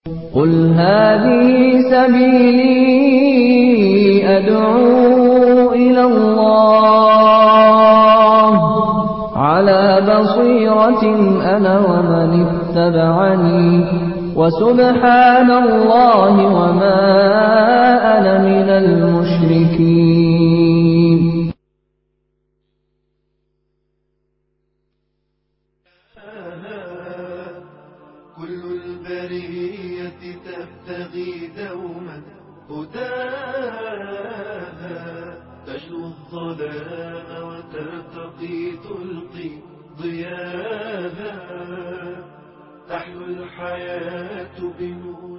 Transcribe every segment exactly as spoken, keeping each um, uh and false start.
قل هذه سبيلي أدعو إلى الله على بصيرة أنا ومن اتبعني وسبحان الله وما أنا من المشركين. كل البرية تبتغي دوما هداها، تجلو الظلام وترتقي تلقي ضياها، تحلو الحياة بنور.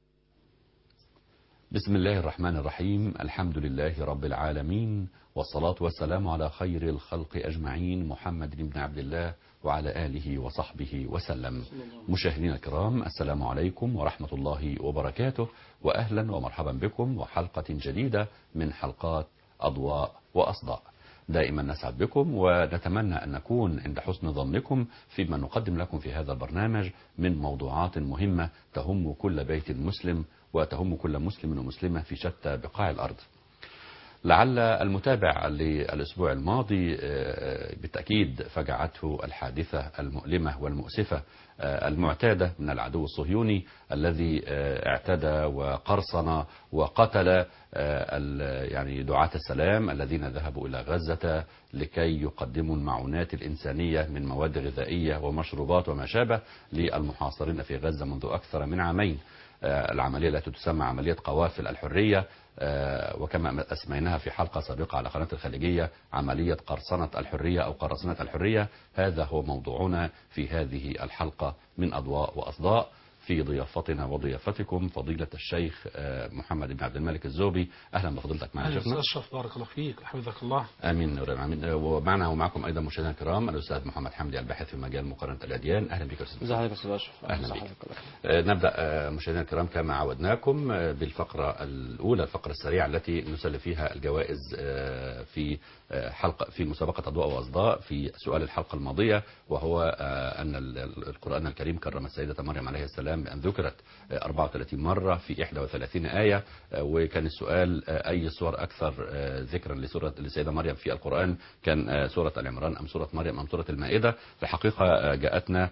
بسم الله الرحمن الرحيم. الحمد لله رب العالمين، والصلاة والسلام على خير الخلق أجمعين، محمد بن عبد الله وعلى آله وصحبه وسلم. مشاهدينا الكرام، السلام عليكم ورحمة الله وبركاته، وأهلا ومرحبا بكم وحلقة جديدة من حلقات أضواء وأصداء. دائما نسعد بكم ونتمنى أن نكون عند حسن ظنكم فيما نقدم لكم في هذا البرنامج من موضوعات مهمة تهم كل بيت مسلم وتهم كل مسلم ومسلمة في شتى بقاع الأرض. لعل المتابع للأسبوع الماضي بالتأكيد فجعته الحادثة المؤلمة والمؤسفة المعتادة من العدو الصهيوني الذي اعتدى وقرصن وقتل يعني دعاة السلام الذين ذهبوا إلى غزة لكي يقدموا المعونات الإنسانية من مواد غذائية ومشروبات وما شابه للمحاصرين في غزة منذ أكثر من عامين. العملية التي تسمى عملية قوافل الحرية، وكما أسميناها في حلقة سابقة على قناة الخليجية عملية قرصنة الحرية أو قرصنة الحرية. هذا هو موضوعنا في هذه الحلقة من أضواء وأصداء، في ضيافتنا وضيافتكم فضيلة الشيخ محمد بن عبد الملك الزوبي. أهلا بفضيلتك معنا شيخنا. أهلا أشرف، بارك الله فيك، حفظك الله. آمين. ومعنا ومعكم أيضا مشاهدينا الكرام الأستاذ محمد حمدي الباحث في مجال مقارنة الأديان. أهلا بك أستاذ. ازي أستاذ أشرف. أهلا بك. نبدأ مشاهدينا الكرام كما عودناكم بالفقرة الأولى، الفقرة السريعة التي نسلم فيها الجوائز في حلقة في مسابقة أضواء وأصداء في سؤال الحلقة الماضية، وهو أن القرآن الكريم كرم السيدة مريم عليه السلام بأن ذكرت أربعة وثلاثين مرة في إحدى وثلاثين آية. وكان السؤال أي سور أكثر ذكرا لسورة السيدة مريم في القرآن، كان سورة العمران أم سورة مريم أم سورة المائدة؟ الحقيقة جاءتنا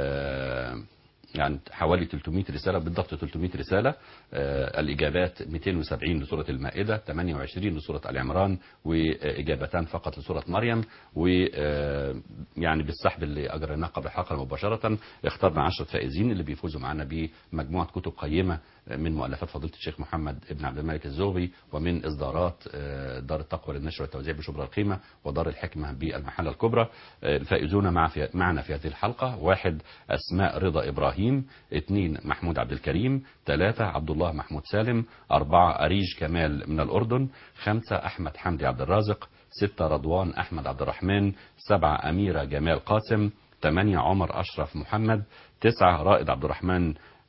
يعني حوالي ثلاثمائة رسالة، بالضبط ثلاثمائة رسالة. آه الإجابات مئتين وسبعين لسورة المائدة، ثمانية وعشرين لسورة العمران، وإجابتان فقط لسورة مريم. ويعني آه بالسحب اللي أجريناه قبل الحلقة مباشرة اخترنا عشرة فائزين اللي بيفوزوا معنا بمجموعة كتب قيمة من مؤلفات فضيلة الشيخ محمد بن عبد الملك الزوبي، ومن إصدارات آه دار التقوى للنشر والتوزيع بشبرا القيمة ودار الحكمة بالمحلة الكبرى. آه الفائزون مع في معنا في هذه الحلقة: واحد أسماء رضا إبراهيم، اثنين محمود عبد الكريم، ثلاثة عبد الله محمود سالم، أربعة أريج كمال من الأردن، خمسة أحمد حمدي عبد الرازق، ستة رضوان أحمد عبد الرحمن، سبعة أميرة جمال قاسم، ثمانية عمر أشرف محمد، تسعة رائد عبد الرحمن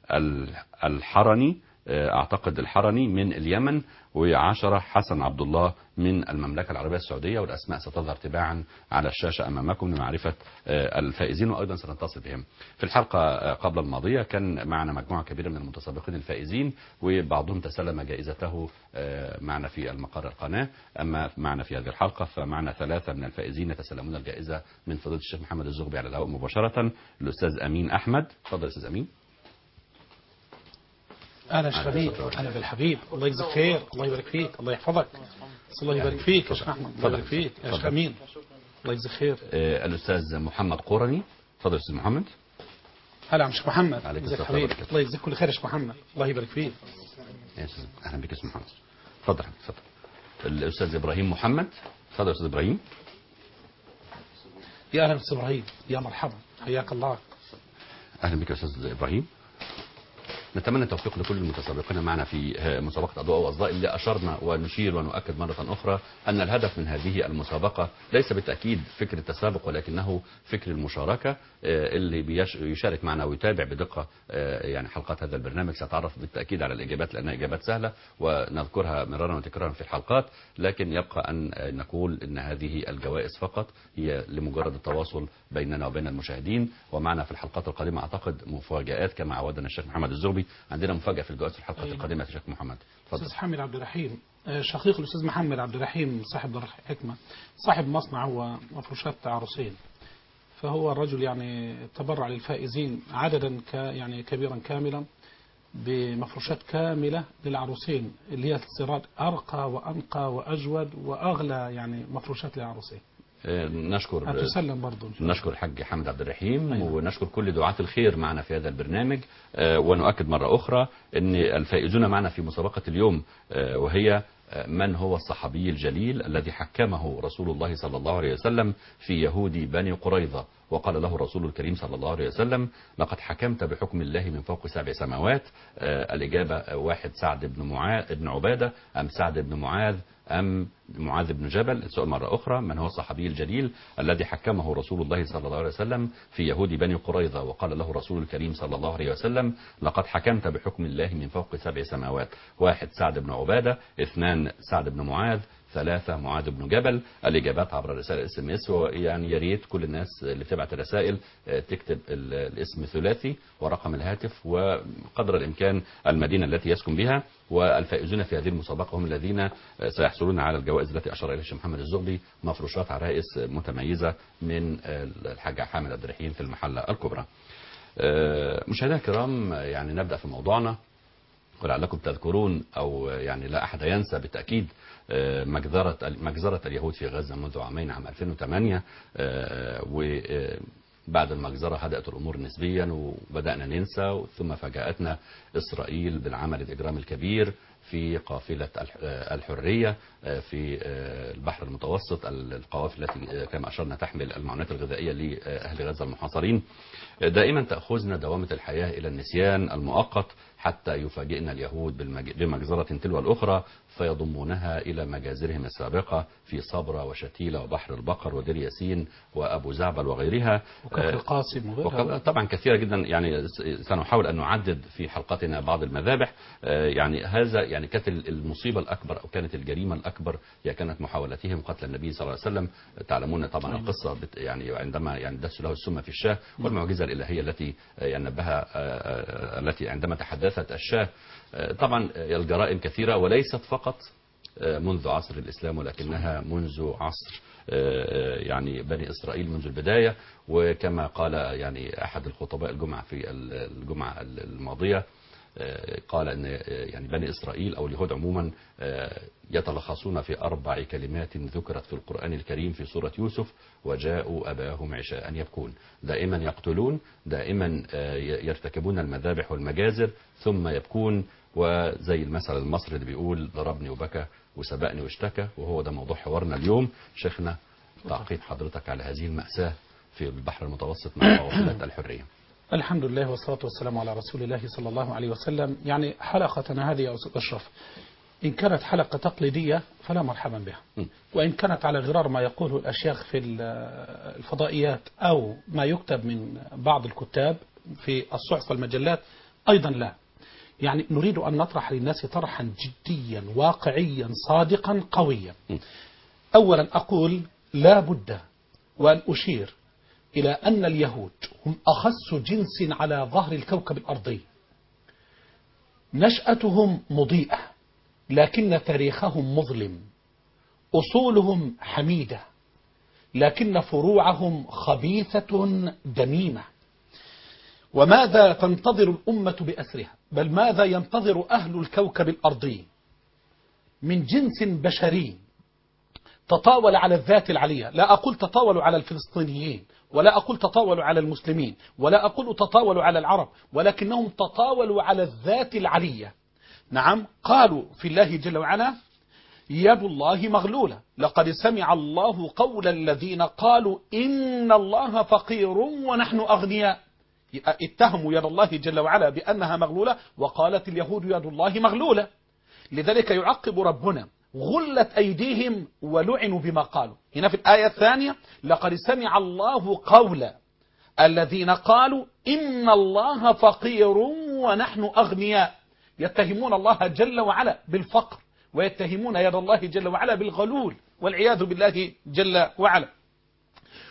الحرني أعتقد الحرني من اليمن، وعشرة حسن عبد الله من المملكة العربية السعودية. والأسماء ستظهر تباعا على الشاشة أمامكم لمعرفة الفائزين، وأيضا سنتصل بهم. في الحلقة قبل الماضية كان معنا مجموعة كبيرة من المتسابقين الفائزين، وبعضهم تسلم جائزته معنا في المقر القناة. أما معنا في هذه الحلقة فمعنا ثلاثة من الفائزين يتسلمون الجائزة من فضيلة الشيخ محمد الزغبي على الهواء مباشرة. الأستاذ أمين أحمد، تفضل أستاذ أمين. اهلا شيخ حبيب، اهلا بالحبيب، الله يجزاك خير، الله يبارك فيك، الله يحفظك، الله يبارك فيك يا شيخ احمد، الله يبارك فيك يا شيخ امين، الله يجزاك خير. آه الاستاذ محمد قرني، تفضل استاذ محمد. هلا يا شيخ محمد، ازيك حبيب، الله يجزاك كل خير يا شيخ محمد، الله يبارك فيك. اهلا بك يا استاذ محمد. تفضل تفضل. الاستاذ ابراهيم محمد، تفضل استاذ ابراهيم. يا اهلا استاذ ابراهيم، يا مرحبا، حياك الله. اهلا بك يا استاذ ابراهيم. نتمنى التوفيق لكل المتسابقين معنا في مسابقة أضواء وأصداء، اللي أشرنا ونشير ونؤكد مرة أخرى أن الهدف من هذه المسابقة ليس بالتأكيد فكر التسابق، ولكنه فكر المشاركة. اللي بيشارك معنا ويتابع بدقة يعني حلقات هذا البرنامج سيتعرف بالتأكيد على الإجابات، لأنها إجابات سهلة ونذكرها مرارا وتكرارا في الحلقات. لكن يبقى أن نقول أن هذه الجوائز فقط هي لمجرد التواصل بيننا وبين المشاهدين. ومعنا في الحلقات القادمة أعتقد مفاجآت كما عودنا الشيخ محمد الزغبي. عندنا مفاجأة في الجوائز في الحلقة القادمة يا شيخ محمد. تفضل. أستاذ حامد عبد الرحيم، شقيق الأستاذ محمد عبد الرحيم صاحب دار الحكمة، صاحب مصنع ومفروشات عروسين، فهو الرجل يعني تبرع للفائزين عددا ك يعني كبيرا كاملا بمفروشات كاملة للعروسين اللي هي السراد أرقى وأنقى وأجود وأغلى يعني مفروشات للعروسين. نشكر هتسلم برضو نشكر الحاج حامد عبد الرحيم. أيوة. ونشكر كل دعاة الخير معنا في هذا البرنامج. ونؤكد مرة أخرى أن الفائزون معنا في مسابقة اليوم وهي من هو الصحابي الجليل الذي حكمه رسول الله صلى الله عليه وسلم في يهود بني قريظة، وقال له الرسول الكريم صلى الله عليه وسلم: لقد حكمت بحكم الله من فوق سبع سماوات. الإجابة: واحد سعد بن معاذ بن عبادة أم سعد بن معاذ أم معاذ بن جبل. السؤال مرة أخرى: من هو الصحابي الجليل الذي حكمه رسول الله صلى الله عليه وسلم في يهود بني قريظة، وقال له الرسول الكريم صلى الله عليه وسلم: لقد حكمت بحكم الله من فوق سبع سماوات. واحد سعد بن عبادة، اثنان سعد بن معاذ، ثلاثة معاذ بن جبل. الإجابات عبر رسائل اس ام اس. ويعني يا ريت كل الناس اللي بتبعت الرسائل تكتب الاسم ثلاثي ورقم الهاتف وقدر الإمكان المدينة التي يسكن بها. والفائزون في هذه المسابقة هم الذين سيحصلون على الجوائز التي أشار إليها الشيخ محمد الزغبي، مفروشات عرائس متميزة من الحاج حامد عبد الرحيم في المحلة الكبرى. مشاهدينا الكرام، يعني نبدأ في موضوعنا. ولعلكم تذكرون أو يعني لا أحد ينسى بالتأكيد مجزرة مجزرة اليهود في غزة منذ عامين، عام ألفين وثمانية. وبعد المجزرة هدأت الأمور نسبيا وبدأنا ننسى، ثم فاجأتنا إسرائيل بالعمل الإجرامي الكبير في قافلة الحرية في البحر المتوسط، القوافل التي كما أشرنا تحمل المعونات الغذائية لأهل غزة المحاصرين. دائما تأخذنا دوامة الحياة إلى النسيان المؤقت حتى يفاجئنا اليهود بمجزرة تلو الأخرى فيضمونها إلى مجازرهم السابقة في صبرا وشتيلة وبحر البقر ودير ياسين وأبو زعبل وغيرها، وكفر القاسم وغيرها. طبعا كثيرة جدا. يعني سنحاول أن نعدد في حلقتنا بعض المذابح. يعني هذا يعني كانت المصيبة الأكبر أو كانت الجريمة الأكبر هي كانت محاولتهم قتل النبي صلى الله عليه وسلم. تعلمون طبعا القصة يعني عندما يعني دسوا له السم في الشاه، والمعجزة الإلهية التي يعني نبهها التي عندما تحدثت الشاه. طبعا الجرائم كثيرة وليست فقط منذ عصر الإسلام ولكنها منذ عصر يعني بني إسرائيل منذ البداية. وكما قال يعني أحد الخطباء الجمعة في الجمعة الماضية قال أن يعني بني إسرائيل أو اليهود عموما يتلخصون في أربع كلمات ذكرت في القرآن الكريم في سورة يوسف: وجاءوا أباهم عشاء يبكون. دائما يقتلون، دائما يرتكبون المذابح والمجازر ثم يبكون. وزي المثل المصري اللي بيقول: ضربني وبكى وسبقني واشتكى. وهو ده موضوع حوارنا اليوم. شيخنا، تعقيب حضرتك على هذه المأساة في البحر المتوسط مع قافلة الحرية. الحمد لله والصلاة والسلام على رسول الله صلى الله عليه وسلم. يعني حلقتنا هذه يا أستاذ أشرف إن كانت حلقة تقليدية فلا مرحبا بها، وإن كانت على غرار ما يقوله الأشياخ في الفضائيات أو ما يكتب من بعض الكتاب في الصحف والمجلات أيضا لا. يعني نريد أن نطرح للناس طرحا جديا واقعيا صادقا قويا. أولا أقول لا بد وأن أشير إلى أن اليهود هم أخس جنس على ظهر الكوكب الأرضي. نشأتهم مضيئة لكن تاريخهم مظلم، أصولهم حميدة لكن فروعهم خبيثة دميمة. وماذا تنتظر الأمة بأسرها؟ بل ماذا ينتظر أهل الكوكب الأرضي من جنس بشري تطاول على الذات العلية؟ لا أقول تطاولوا على الفلسطينيين، ولا أقول تطاولوا على المسلمين، ولا أقول تطاولوا على العرب، ولكنهم تطاولوا على الذات العلية. نعم، قالوا في الله جل وعلا: يد الله مغلولة، لقد سمع الله قول الذين قالوا إن الله فقير ونحن أغنياء. اتهموا يد الله جل وعلا بأنها مغلولة، وقالت اليهود يد الله مغلولة. لذلك يعقب ربنا: غلت أيديهم ولعنوا بما قالوا. هنا في الآية الثانية: لقد سمع الله قول الذين قالوا إن الله فقير ونحن أغنياء. يتهمون الله جل وعلا بالفقر، ويتهمون يد الله جل وعلا بالغلول والعياذ بالله جل وعلا.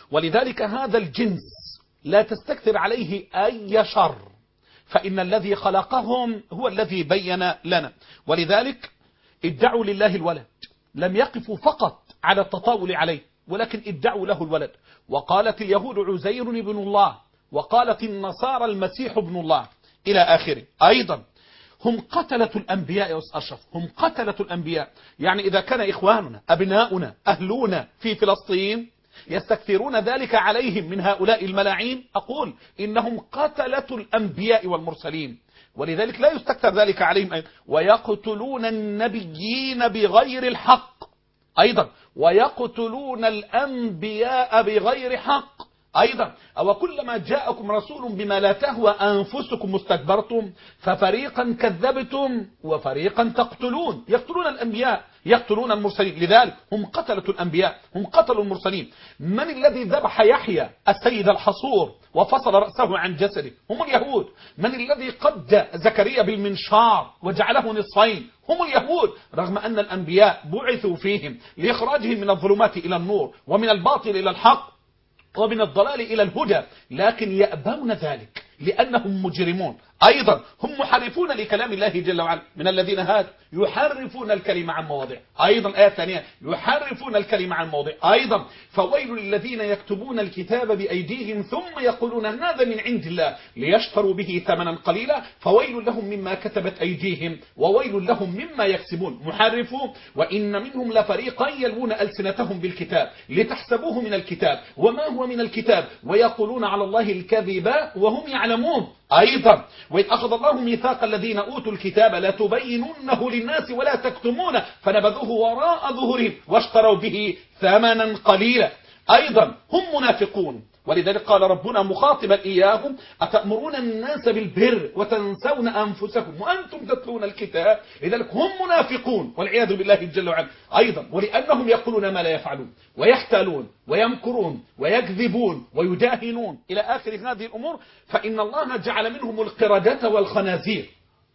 ولذلك هذا الجنس لا تستكثر عليه أي شر، فإن الذي خلقهم هو الذي بين لنا. ولذلك ادعوا لله الولد، لم يقفوا فقط على التطاول عليه، ولكن ادعوا له الولد. وقالت اليهود عزير ابن الله، وقالت النصارى المسيح ابن الله، إلى آخره. أيضا هم قتلة الأنبياء يا أستاذ أشرف، هم قتلة الأنبياء. يعني إذا كان إخواننا أبناؤنا أهلنا في فلسطين يستكثرون ذلك عليهم من هؤلاء الملاعين، أقول إنهم قتلة الأنبياء والمرسلين، ولذلك لا يستكثر ذلك عليهم. ويقتلون النبيين بغير الحق، أيضا ويقتلون الأنبياء بغير حق. أيضا أو كلما جاءكم رسول بما لا تهوى أنفسكم استكبرتم ففريقا كذبتم وفريقا تقتلون. يقتلون الأنبياء، يقتلون المرسلين، لذلك هم قتلة الأنبياء، هم قتلوا المرسلين. من الذي ذبح يحيى السيد الحصور وفصل رأسه عن جسده؟ هم اليهود. من الذي قد زكريا بالمنشار وجعله نصفين؟ هم اليهود. رغم أن الأنبياء بعثوا فيهم لإخراجهم من الظلمات إلى النور ومن الباطل إلى الحق ومن الضلال إلى الهدى، لكن يأبون ذلك لأنهم مجرمون. أيضا هم محرفون لكلام الله جل وعلا، من الذين هادوا يحرفون الكلمة عن مواضعه. أيضا آية ثانية يحرفون الكلمة عن مواضعه. أيضا فويل للذين يكتبون الكتاب بأيديهم ثم يقولون هذا من عند الله ليشتروا به ثمنا قليلا فويل لهم مما كتبت أيديهم وويل لهم مما يكسبون. محرفون. وإن منهم لفريقا يلوون ألسنتهم بالكتاب لتحسبوه من الكتاب وما هو من الكتاب ويقولون على الله الكذب وهم يعلمون. أيضا وإذ أخذ الله ميثاق الذين أوتوا الكتاب لا تبيننه للناس ولا تكتمونه فنبذوه وراء ظهورهم واشتروا به ثمنا قليلا. أيضا هم منافقون. ولذلك قال ربنا مخاطبا إياهم أتأمرون الناس بالبر وتنسون أنفسكم وأنتم تتلون الكتاب. لذلك هم منافقون والعياذ بالله جل وعلا. أيضا ولأنهم يقولون ما لا يفعلون ويحتالون ويمكرون ويكذبون ويداهنون إلى آخر هذه الأمور، فإن الله جعل منهم القردة والخنازير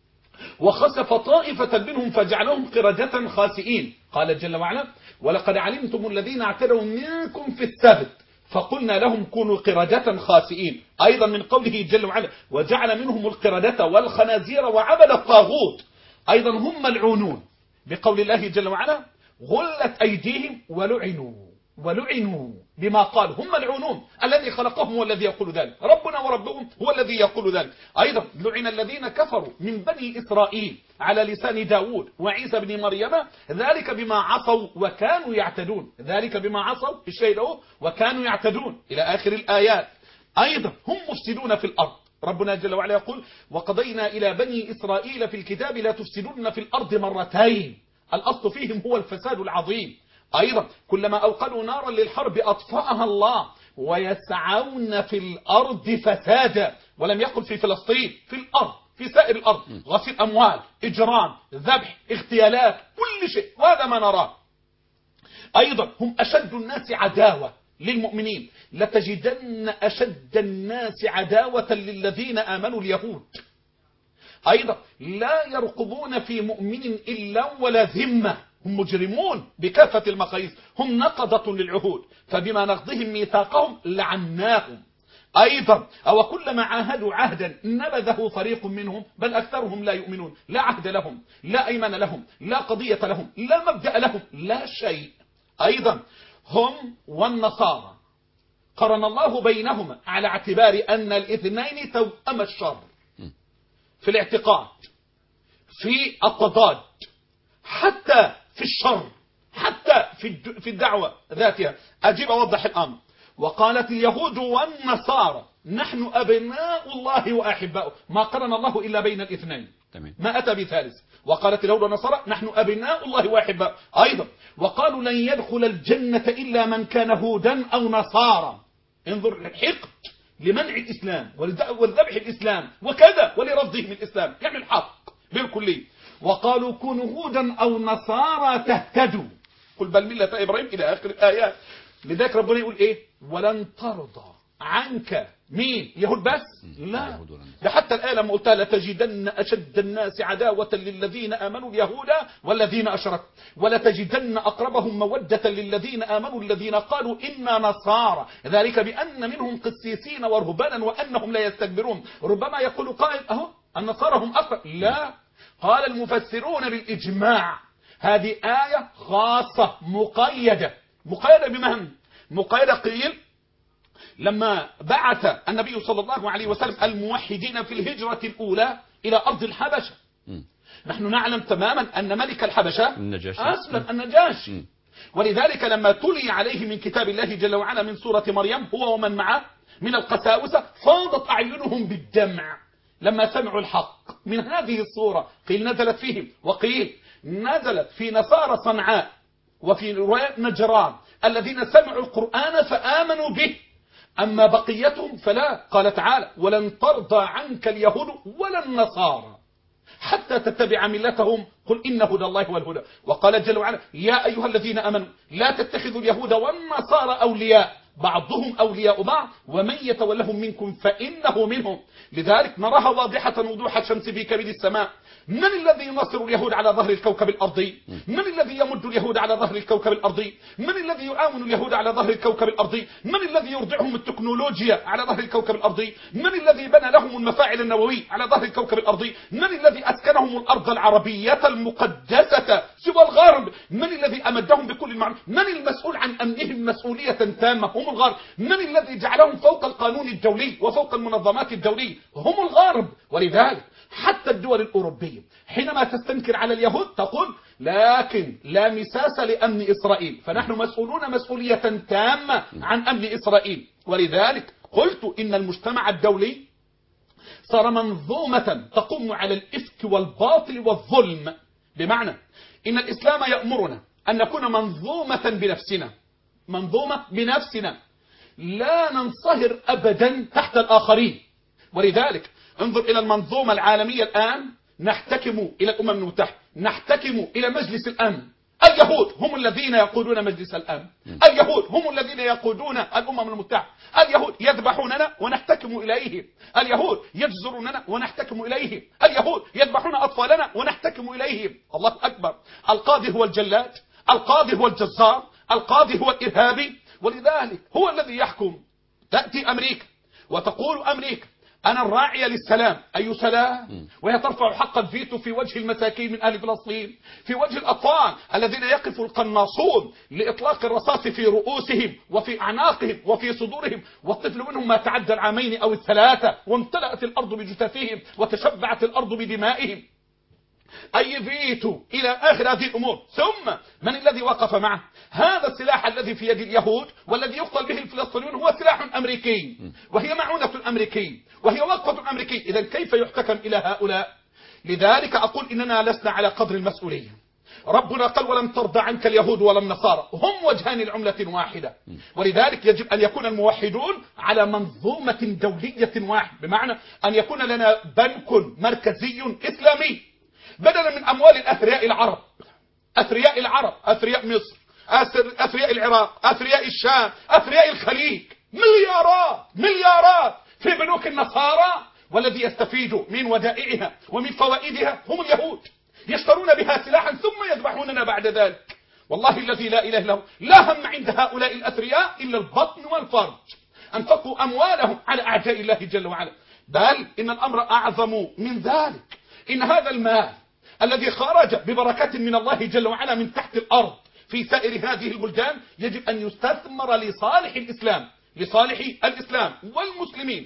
وخسف طائفة منهم فجعلهم قردة خاسئين. قال جل وعلا ولقد علمتم الذين اعتدوا منكم في السبت فقلنا لهم كونوا قردة خاسئين. أيضا من قوله جل وعلا وجعل منهم القردة والخنازير وعبد الطاغوت. أيضا هم ملعونون بقول الله جل وعلا غلت أيديهم ولعنوا ولعنوا بما قالوا. هم ملعونون. الذي خلقهم هو الذي يقول ذلك، ربنا وربهم هو الذي يقول ذلك. أيضا لعن الذين كفروا من بني إسرائيل على لسان داود وعيسى بن مريم ذلك بما عصوا وكانوا يعتدون. ذلك بما عصوا الشيء له وكانوا يعتدون إلى آخر الآيات. أيضا هم مفسدون في الأرض. ربنا جل وعلا يقول وقضينا إلى بني إسرائيل في الكتاب لا تفسدون في الأرض مرتين. الأصل فيهم هو الفساد العظيم. أيضا كلما أوقدوا نارا للحرب أطفأها الله ويسعون في الأرض فسادا. ولم يقل في فلسطين، في الأرض، في سائر الأرض، غسيل أموال، إجرام، ذبح، اغتيالات، كل شيء، وهذا ما نراه. أيضا هم أشد الناس عداوة للمؤمنين. لتجدن أشد الناس عداوة للذين آمنوا اليهود. أيضا لا يرقبون في مؤمن إلا ولا ذمة. هم مجرمون بكافة المقاييس. هم نقضة للعهود فبما نقضهم ميثاقهم لعناهم. أيضا أو كلما عاهدوا عهدا نبذه فريق منهم بل أكثرهم لا يؤمنون. لا عهد لهم، لا أيمان لهم، لا قضية لهم، لا مبدأ لهم، لا شيء. أيضا هم والنصارى قرن الله بينهما على اعتبار أن الاثنين توأم الشر في الاعتقاد، في التضاد، حتى في الشر، حتى في الدعوة ذاتها. أجيب أوضح الأمر. وقالت اليهود والنصارى نحن أبناء الله وأحباؤه. ما قرن الله إلا بين الاثنين، ما أتى بثالث. وقالت اليهود والنصارى نحن أبناء الله وأحباؤه. أيضا وقالوا لن يدخل الجنة إلا من كان هودا أو نصارى. انظر الحقد لمنع الإسلام والذبح الإسلام وكذا ولرفضهم الإسلام، يعني الحق بالكلي. وقالوا كونوا هودا أو نصارى تهتدوا قل بل ملة إبراهيم إلى آخر الآيات. لذلك ربنا يقول إيه ولن ترضى عنك مين؟ يهود بس؟ لا، اليهود والنصارى. ده حتى الآية لما قلتها لتجدن أشد الناس عداوة للذين آمنوا اليهود والذين أشركوا ولتجدن أقربهم مودة للذين آمنوا الذين قالوا إنا نصارى ذلك بأن منهم قسيسين ورهبانا وأنهم لا يستكبرون. ربما يقول قائل أهو النصارى هم أقرب. لا، قال المفسرون بالإجماع هذه آية خاصة مقيدة. مقيدة بمن؟ مقيدة قيل لما بعث النبي صلى الله عليه وسلم الموحدين في الهجرة الأولى إلى أرض الحبشة. م. نحن نعلم تماما أن ملك الحبشة النجاشي أسلم النجاشي، ولذلك لما تلي عليه من كتاب الله جل وعلا من سورة مريم هو ومن معه من القساوسة فاضت أعينهم بالدمع لما سمعوا الحق من هذه الصورة. قيل نزلت فيهم وقيل نزلت في نصارى صنعاء وفي رواية نجران الذين سمعوا القرآن فآمنوا به، أما بقيتهم فلا. قال تعالى ولن ترضى عنك اليهود ولا النصارى حتى تتبع ملتهم قل إن هدى الله هو الهدى. وقال جل وعلا يا أيها الذين آمنوا لا تتخذوا اليهود والنصارى أولياء بعضهم أولياء بعض ومن يتولهم منكم فإنه منهم. لذلك نراها واضحة وضوح الشمس في كبد السماء. من الذي ينصر اليهود على ظهر الكوكب الأرضي؟ من الذي يمد اليهود على ظهر الكوكب الأرضي؟ من الذي يعاون اليهود على ظهر الكوكب الأرضي؟ من الذي يرضعهم التكنولوجيا على ظهر الكوكب الأرضي؟ من الذي بنى لهم المفاعل النووية على ظهر الكوكب الأرضي؟ من الذي أسكنهم الأرض العربية المقدسة سوى الغرب؟ من الذي أمدهم بكل المعروف؟ من المسؤول عن أمنهم مسؤولية تامة؟ هم الغرب. من الذي جعلهم فوق القانون الدولي وفوق المنظمات الدولية؟ هم الغرب. ولذلك حتى الدول الأوروبية حينما تستنكر على اليهود تقول لكن لا مساس لأمن إسرائيل، فنحن مسؤولون مسؤولية تامة عن أمن إسرائيل. ولذلك قلت إن المجتمع الدولي صار منظومة تقوم على الإفك والباطل والظلم، بمعنى إن الإسلام يأمرنا أن نكون منظومة بنفسنا، منظومة بنفسنا لا ننصهر أبدا تحت الآخرين. ولذلك انظر إلى المنظومة العالمية الآن، نحتكم إلى الأمم المتحدة، نحتكم إلى مجلس الأمن. اليهود هم الذين يقودون مجلس الأمن، اليهود هم الذين يقودون الأمم المتحدة، اليهود يذبحوننا ونحتكم إليهم، اليهود يجزروننا ونحتكم إليهم، اليهود يذبحون أطفالنا ونحتكم إليهم. الله أكبر. القاضي هو الجلاد، القاضي هو الجزار، القاضي هو الإرهابي. ولذلك هو الذي يحكم. تأتي أمريكا وتقول أمريكا أنا الراعية للسلام. أي سلام؟ وهي ترفع حق الفيتو في وجه المساكين من أهل فلسطين، في وجه الأطفال الذين يقف القناصون لإطلاق الرصاص في رؤوسهم وفي أعناقهم وفي صدورهم، والطفل منهم ما تعدى العامين أو الثلاثة، وامتلأت الأرض بجثثهم وتشبعت الأرض بدمائهم. أي فيتو إلى آخر هذه الأمور. ثم من الذي وقف معه؟ هذا السلاح الذي في يد اليهود والذي يقتل به الفلسطينيون هو سلاح أمريكي، وهي معونة أمريكية، وهي وقفة أمريكية. إذن كيف يحتكم إلى هؤلاء؟ لذلك أقول إننا لسنا على قدر المسؤولية. ربنا قال ولن ترضى عنك اليهود ولا النصارى، هم وجهان لعملة واحدة. ولذلك يجب أن يكون الموحدون على منظومة دولية واحدة، بمعنى أن يكون لنا بنك مركزي إسلامي بدلا من أموال الأثرياء العرب، أثرياء العرب، أثرياء مصر، أثرياء العراق، أثرياء الشام، أثرياء الخليج، مليارات مليارات في بنوك النصارى، والذي يستفيد من ودائعها ومن فوائدها هم اليهود، يشترون بها سلاحا ثم يذبحوننا بعد ذلك. والله الذي لا إله إلا هو لا هم عند هؤلاء الأثرياء إلا البطن والفرج. أنفقوا أموالهم على أعداء الله جل وعلا. بل إن الأمر أعظم من ذلك. إن هذا المال الذي خرج ببركة من الله جل وعلا من تحت الأرض في سائر هذه البلدان يجب أن يستثمر لصالح الإسلام، لصالح الإسلام والمسلمين.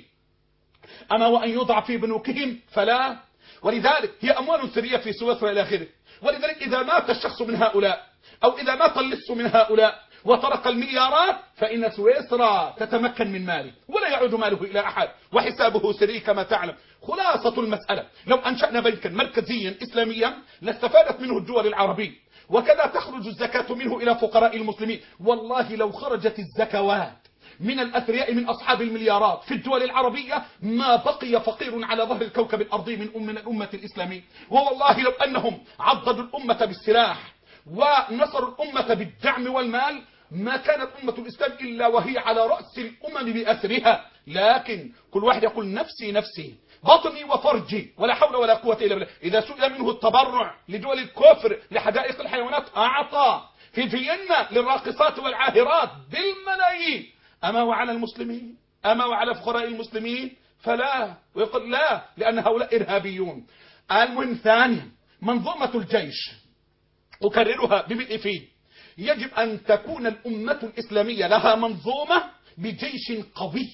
أما وأن يوضع في بنوكهم فلا. ولذلك هي أموال سرية في سويسرا إلى آخره. ولذلك إذا مات الشخص من هؤلاء أو إذا مات اللص من هؤلاء وطرق المليارات فإن سويسرا تتمكن من ماله ولا يعود ماله إلى أحد وحسابه سري كما تعلم. خلاصة المسألة لو أنشأنا بنكا مركزيا إسلاميا لاستفادت منه الدول العربية، وكذا تخرج الزكاة منه إلى فقراء المسلمين. والله لو خرجت الزكوات من الأثرياء من أصحاب المليارات في الدول العربية ما بقي فقير على ظهر الكوكب الأرضي من أم من الأمة الإسلامية. ووالله لو أنهم عضدوا الأمة بالسلاح ونصروا الأمة بالدعم والمال ما كانت أمة الإسلام إلا وهي على رأس الأمم بأسرها، لكن كل واحد يقول نفسي نفسي بطني وفرجي ولا حول ولا قوة إلا بالله. إذا سئل منه التبرع لدول الكفر لحدائق الحيوانات أعطى، في فيينا للراقصات والعاهرات بالملايين. أما وعلى المسلمين؟ أما وعلى فقراء المسلمين؟ فلا. ويقول لا، لأن هؤلاء إرهابيون. المهم ثانيا، منظومة الجيش أكررها بملء فيه، يجب أن تكون الأمة الإسلامية لها منظومة بجيش قوي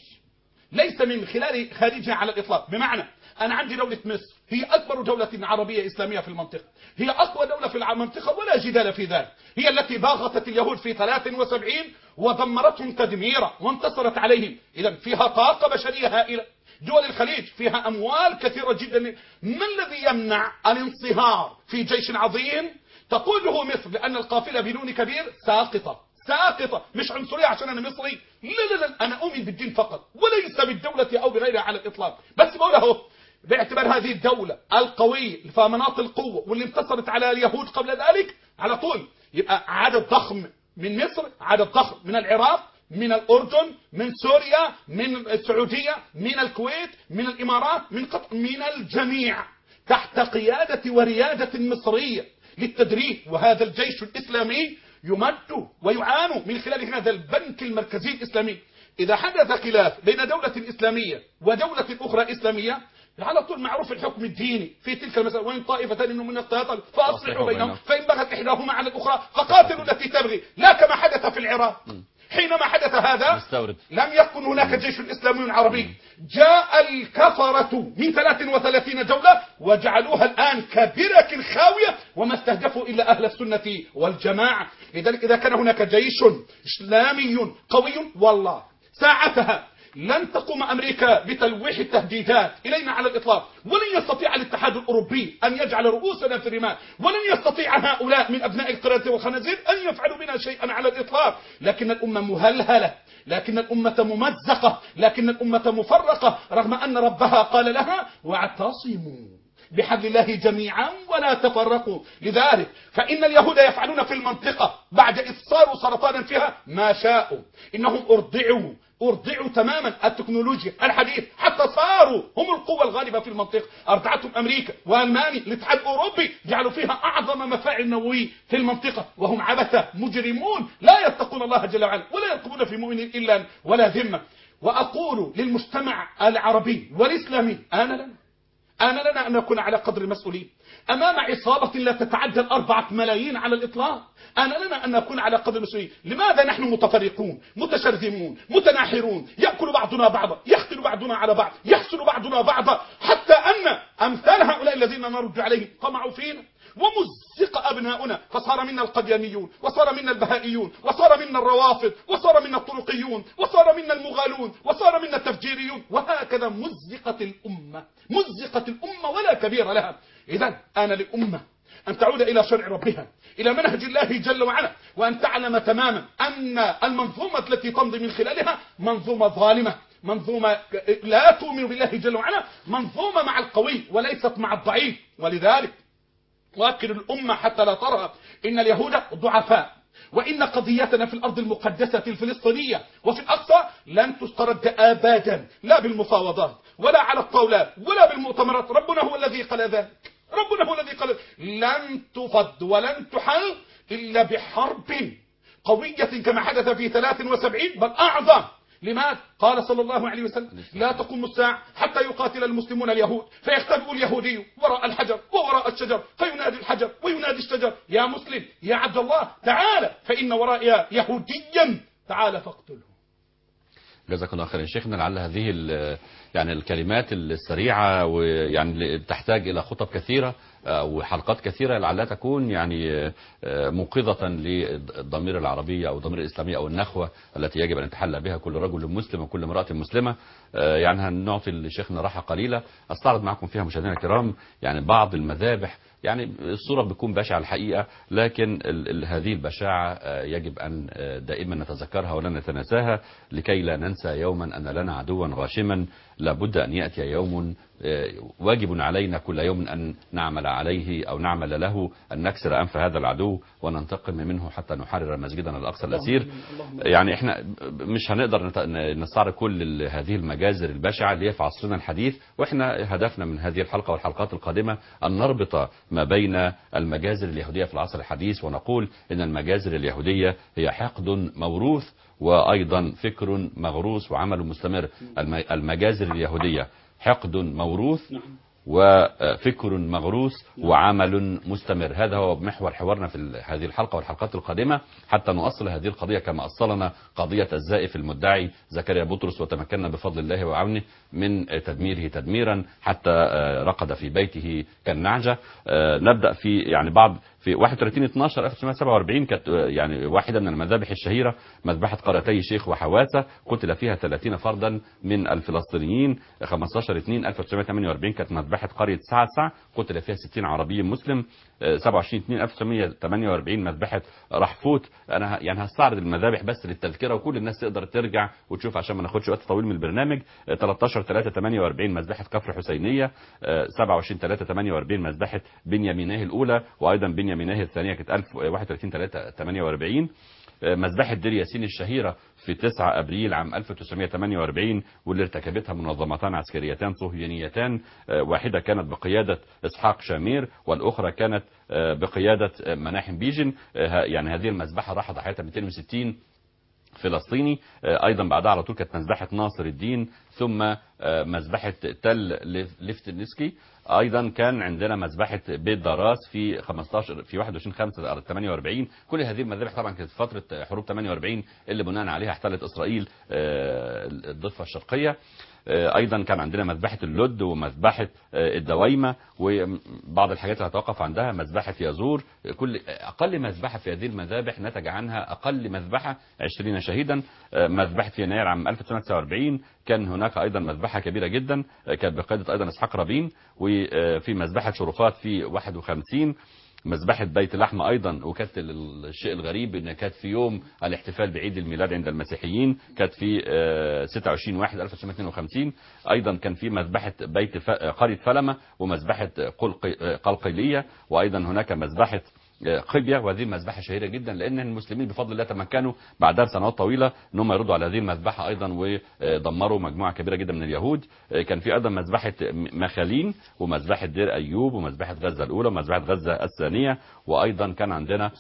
ليس من خلال خارجها على الإطلاق. بمعنى أنا عندي دولة مصر هي أكبر دولة عربية إسلامية في المنطقة، هي أقوى دولة في المنطقة ولا جدال في ذلك، هي التي باغتت اليهود في ثلاث وسبعين ودمرتهم تدميرا وانتصرت عليهم. إذا فيها طاقة بشرية هائلة. دول الخليج فيها أموال كثيرة جدا. ما الذي يمنع الانصهار في جيش عظيم تقوده مصر؟ لأن القافلة بدون كبير ساقطة ساقطة. مش عنصرية عشان أنا مصري، لا لا لا، أنا أؤمن بالدين فقط وليس بالدولة أو بغيرها على الإطلاق. بس بقوله باعتبار هذه الدولة القوية اللي فيها مناط القوة واللي انتصرت على اليهود قبل ذلك على طول، يبقى عدد ضخم من مصر، عدد ضخم من العراق، من الأردن، من سوريا، من السعودية، من الكويت، من الإمارات، من قطر، من الجميع تحت قيادة وريادة مصرية للتدريب. وهذا الجيش الإسلامي يمد ويعان من خلال هذا البنك المركزي الإسلامي. إذا حدث خلاف بين دولة إسلامية ودولة أخرى إسلامية على طول معروف الحكم الديني في تلك المسألة، وإن طائفتان منهم من اقتتلوا فأصلحوا بينهم فإن بغت إحداهما على الأخرى فقاتلوا التي تبغي، لا كما حدث في العراق. حينما حدث هذا مستورد. لم يكن هناك جيش إسلامي عربي، جاء الكفرة من ثلاث وثلاثين دولة وجعلوها الآن كبرك خاوية وما استهدفوا إلا أهل السنة والجماعة. لذلك إذا كان هناك جيش إسلامي قوي والله ساعتها لن تقوم أمريكا بتلويح التهديدات إلينا على الإطلاق، ولن يستطيع الاتحاد الأوروبي أن يجعل رؤوسنا في الرمال، ولن يستطيع هؤلاء من أبناء القردة والخنازير أن يفعلوا بنا شيئا على الإطلاق. لكن الأمة مهلهلة، لكن الأمة ممزقة، لكن الأمة مفرقة، رغم أن ربها قال لها واعتصموا بحبل الله جميعا ولا تفرقوا. لذلك فإن اليهود يفعلون في المنطقة بعد إذ صاروا سرطانا فيها ما شاءوا. إنهم أرضعوا أرضعوا تماما التكنولوجيا الحديث حتى صاروا هم القوة الغالبة في المنطقة. أرضعتهم أمريكا وألمانيا، الاتحاد الأوروبي جعلوا فيها أعظم مفاعل نووية في المنطقة، وهم عبثة مجرمون لا يتقون الله جل وعلا ولا يرقبون في مؤمن إلا ولا ذمة. وأقول للمجتمع العربي والإسلامي آن لنا آن لنا أن نكون على قدر المسؤولين أمام عصابة لا تتعدى الأربعة ملايين على الإطلاق. آن لنا أن نكون على قدر المسؤولين. لماذا نحن متفرقون متشرذمون متناحرون، يأكل بعضنا بعضا، يقتل بعضنا على بعض، يحسد بعضنا بعضا، حتى أن أمثال هؤلاء الذين نرد عليهم طمعوا فينا ومزق أبناؤنا، فصار منا القديانيون وصار منا البهائيون وصار منا الروافض وصار منا الطرقيون وصار منا المغالون وصار منا التفجيريون، وهكذا مزقت الأمة مزقت الأمة ولا كبير لها. إذن آن للأمة أن تعود إلى شرع ربها، إلى منهج الله جل وعلا، وأن تعلم تماما أن المنظومة التي تمضي من خلالها منظومة ظالمة، منظومة لا تؤمن بالله جل وعلا، منظومة مع القوي وليست مع الضعيف. ولذلك وأكد الأمة حتى لا ترى إن اليهود ضعفاء، وإن قضيتنا في الأرض المقدسة الفلسطينية وفي الأقصى لن تسترد أبدا، لا بالمفاوضات ولا على الطاولات ولا بالمؤتمرات. ربنا هو الذي قال ذلك، ربنا هو الذي قال لن تفض ولن تحل إلا بحرب قوية كما حدث في ثلاث وسبعين بل أعظم. لماذا؟ قال صلى الله عليه وسلم لا تقوم الساعة حتى يقاتل المسلمون اليهود فيختبئ اليهودي وراء الحجر ووراء الشجر فينادي الحجر وينادي الشجر يا مسلم يا عبد الله تعال فإن ورائي يهوديا تعال فاقتله. جزاك الله خيرا شيخنا. لعل هذه يعني الكلمات السريعة ويعني تحتاج إلى خطب كثيرة وحلقات كثيرة لعلها تكون يعني موقظة للضمير العربية أو الضمير الإسلامي أو النخوة التي يجب أن يتحلى بها كل رجل مسلم وكل امرأة مسلمة. يعني هنعطي لشيخنا راحة قليلة أستعرض معكم فيها مشاهدينا الكرام يعني بعض المذابح يعني الصورة بتكون بشعة الحقيقة، لكن ال ال هذه البشاعة يجب أن دائما نتذكرها ولا نتناساها، لكي لا ننسى يوما أن لنا عدوا غاشما لابد أن يأتي يوم واجب علينا كل يوم أن نعمل عليه أو نعمل له أن نكسر أنف هذا العدو وننتقم منه حتى نحرر مسجدنا الأقصى الأسير. يعني احنا مش هنقدر نستعرض كل هذه المجازر البشعة اللي هي في عصرنا الحديث، واحنا هدفنا من هذه الحلقة والحلقات القادمة أن نربط ما بين المجازر اليهودية في العصر الحديث، ونقول إن المجازر اليهودية هي حقد موروث وأيضا فكر مغروس وعمل مستمر. المجازر اليهودية حقد موروث وفكر مغروس وعمل مستمر. هذا هو محور حوارنا في هذه الحلقة والحلقات القادمة، حتى نؤصل هذه القضية كما أصلنا قضية الزائف المدعي زكريا بطرس، وتمكنا بفضل الله وعونه من تدميره تدميرا حتى رقد في بيته كالنعجة. نبدأ في يعني بعض في واحد وثلاثين اثناشر ألف وتسعمائة وسبعة وأربعين كانت يعني واحدة من المذابح الشهيرة مذبحة قريتي شيخ وحواسة، قتل فيها ثلاثين فردا من الفلسطينيين. خمسة عشر اثنين ألف وتسعمائة وثمانية وأربعين كانت مذبحة قرية سعسع، قتل فيها ستين عربي مسلم. سبعة وعشرين اثنين ألف وتسعمائة وثمانية وأربعين مذبحة رحفوت. انا يعني هستعرض المذابح بس للتذكره وكل الناس تقدر ترجع وتشوف عشان ما ناخدش وقت طويل من البرنامج. ثلاثة عشر ثلاثة ثمانية وأربعين مذبحة كفر حسينيه. سبعة وعشرين ثلاثة ثمانية وأربعين مذبحة بنياميناه الاولى، وايضا بنياميناه الثانيه كانت واحد وثلاثين ثلاثة ثمانية وأربعين. مذبحة دير ياسين الشهيرة في تسعة أبريل عام ألف وتسعمائة وثمانية وأربعين، واللي ارتكبتها منظمتان عسكريتان صهيونيتان، واحدة كانت بقيادة إسحاق شامير والأخرى كانت بقيادة مناحم بيجن. يعني هذه المذبحة راح ضحيتها مئتين وستين فلسطيني. ايضا بعدها على طول كانت مذبحه ناصر الدين، ثم مذبحه تل ليفتنسكي. ايضا كان عندنا مذبحه بيت دراس في خمستاشر في واحد وعشرين خمسة ثمانية وأربعين. كل هذه المذابح طبعا كانت في فتره حروب ثمانية وأربعين اللي بناء عليها احتلت اسرائيل الضفه الشرقيه. ايضا كان عندنا مذبحه اللد ومذبحه الدويمه، وبعض الحاجات اللي هتوقف عندها مذبحه يازور. كل اقل مذبحه في هذه المذابح نتج عنها اقل مذبحه عشرين شهيدا. مذبحه في يناير عام ألف وتسعمائة وتسعة وأربعين كان هناك ايضا مذبحه كبيره جدا كانت بقياده ايضا اسحاق رابين. وفي مذبحه شرفات في واحد وخمسين. مذبحة بيت لحمة أيضا، وكانت الشيء الغريب أن كانت في يوم الاحتفال بعيد الميلاد عند المسيحيين، كانت في ستة وعشرين واحد ألف وتسعمائة واثنين وخمسين. أيضا كان في مذبحة بيت قرية فلمة ومذبحة قلقيلية، وأيضا هناك مذبحة قبية، وهذه المذبحة شهيرة جدا لأن المسلمين بفضل الله تمكنوا بعدها بسنوات طويلة ان هم يردوا على هذه المذبحة أيضا ودمروا مجموعة كبيرة جدا من اليهود. كان في أيضا مذبحة مخالين ومذبحة دير أيوب ومذبحة غزة الأولى ومذبحة غزة الثانية. وأيضا كان عندنا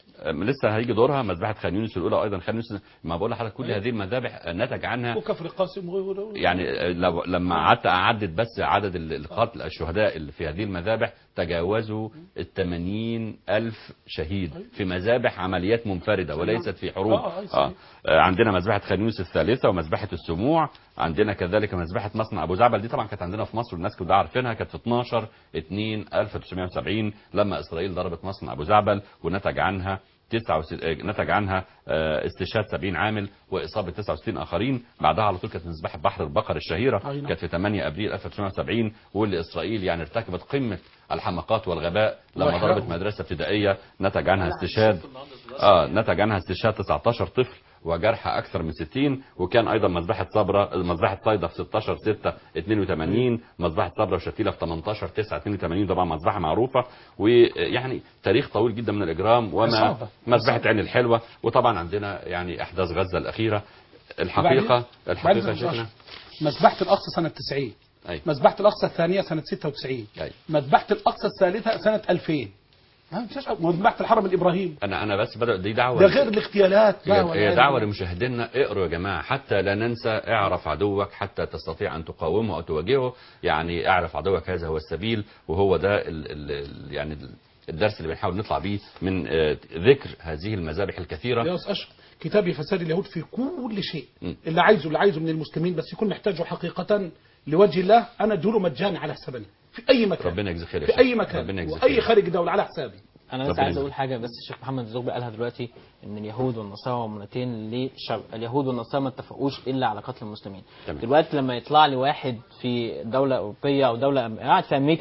لسه هيجي دورها مذبحة خان يونس الأولى، وأيضا خان يونس. ما بقول لحضرتك كل هذه المذابح نتج عنها وكفر قاسم. يعني لو لما قعدت أعدد بس عدد القتل الشهداء اللي في هذه المذابح تجاوزوا الثمانين ألف شهيد في مذابح عمليات منفردة وليست في حروب. آه. عندنا مذبحة خان يونس الثالثة ومذبحة السموع. عندنا كذلك مذبحة مصنع أبو زعبل، دي طبعا كانت عندنا في مصر والناس كلها عارفينها، كانت في اثناشر اثنين ألف وتسعمائة وسبعين لما إسرائيل ضربت مصنع أبو زعبل، ونتج عنها تسعة وستين نتج عنها استشهاد سبعين عامل وإصابة تسعة وستين آخرين. بعدها على طول كانت مذبحة بحر البقر الشهيرة كانت في ثمانية أبريل ألف وتسعمائة وسبعين، واللي إسرائيل يعني ارتكبت قمة الحماقات والغباء لما ضربت مدرسة ابتدائية نتج عنها استشهاد اه نتج عنها استشهاد تسعة عشر طفل وجرح أكثر من ستين. وكان أيضا مذبحة صبرا مذبحة صيدا في ستة عشر ستة اثنين وثمانين، مذبحة صبرا وشتيلة في ثمانية عشر تسعة اثنين وثمانين، طبعا مذبحة معروفة. ويعني تاريخ طويل جدا من الإجرام. وما مذبحة عين الحلوة. وطبعا عندنا يعني أحداث غزة الأخيرة. الحقيقة الحقيقة شفنا مذبحة الأقصى سنة تسعين، أي. مذبحة الأقصى الثانية سنة ستة وتسعين، أي. مذبحة الأقصى الثالثة سنة ألفين، مذبحة الحرم الإبراهيم. أنا أنا بس بدأ دي دعوة، ده غير الاغتيالات. هي دعوة لمشاهدينا، اقروا يا جماعة حتى لا ننسى. اعرف عدوك حتى تستطيع أن تقاومه أو تواجهه. يعني اعرف عدوك، هذا هو السبيل، وهو ده ال ال يعني الدرس اللي بنحاول نطلع بيه من ذكر هذه المذابح الكثيرة. يا أشرف كتابي فساد اليهود في كل شيء. م. اللي عايزه اللي عايزه من المسلمين بس يكون محتاجه حقيقة لوجه الله، أنا اديله مجاني على حسابنا في أي مكان، ربنا يجزيك خير، في أي مكان وأي خارج دولة على حسابي. أنا بس عايز أقول حاجة بس. الشيخ محمد الزغبي قالها دلوقتي إن اليهود والنصارى ممنتين للشرق. اليهود والنصارى ما اتفقوش إلا على قتل المسلمين. تمام. دلوقتي لما يطلع لي واحد في دولة أوروبية أو دولة قاعد في أمريكا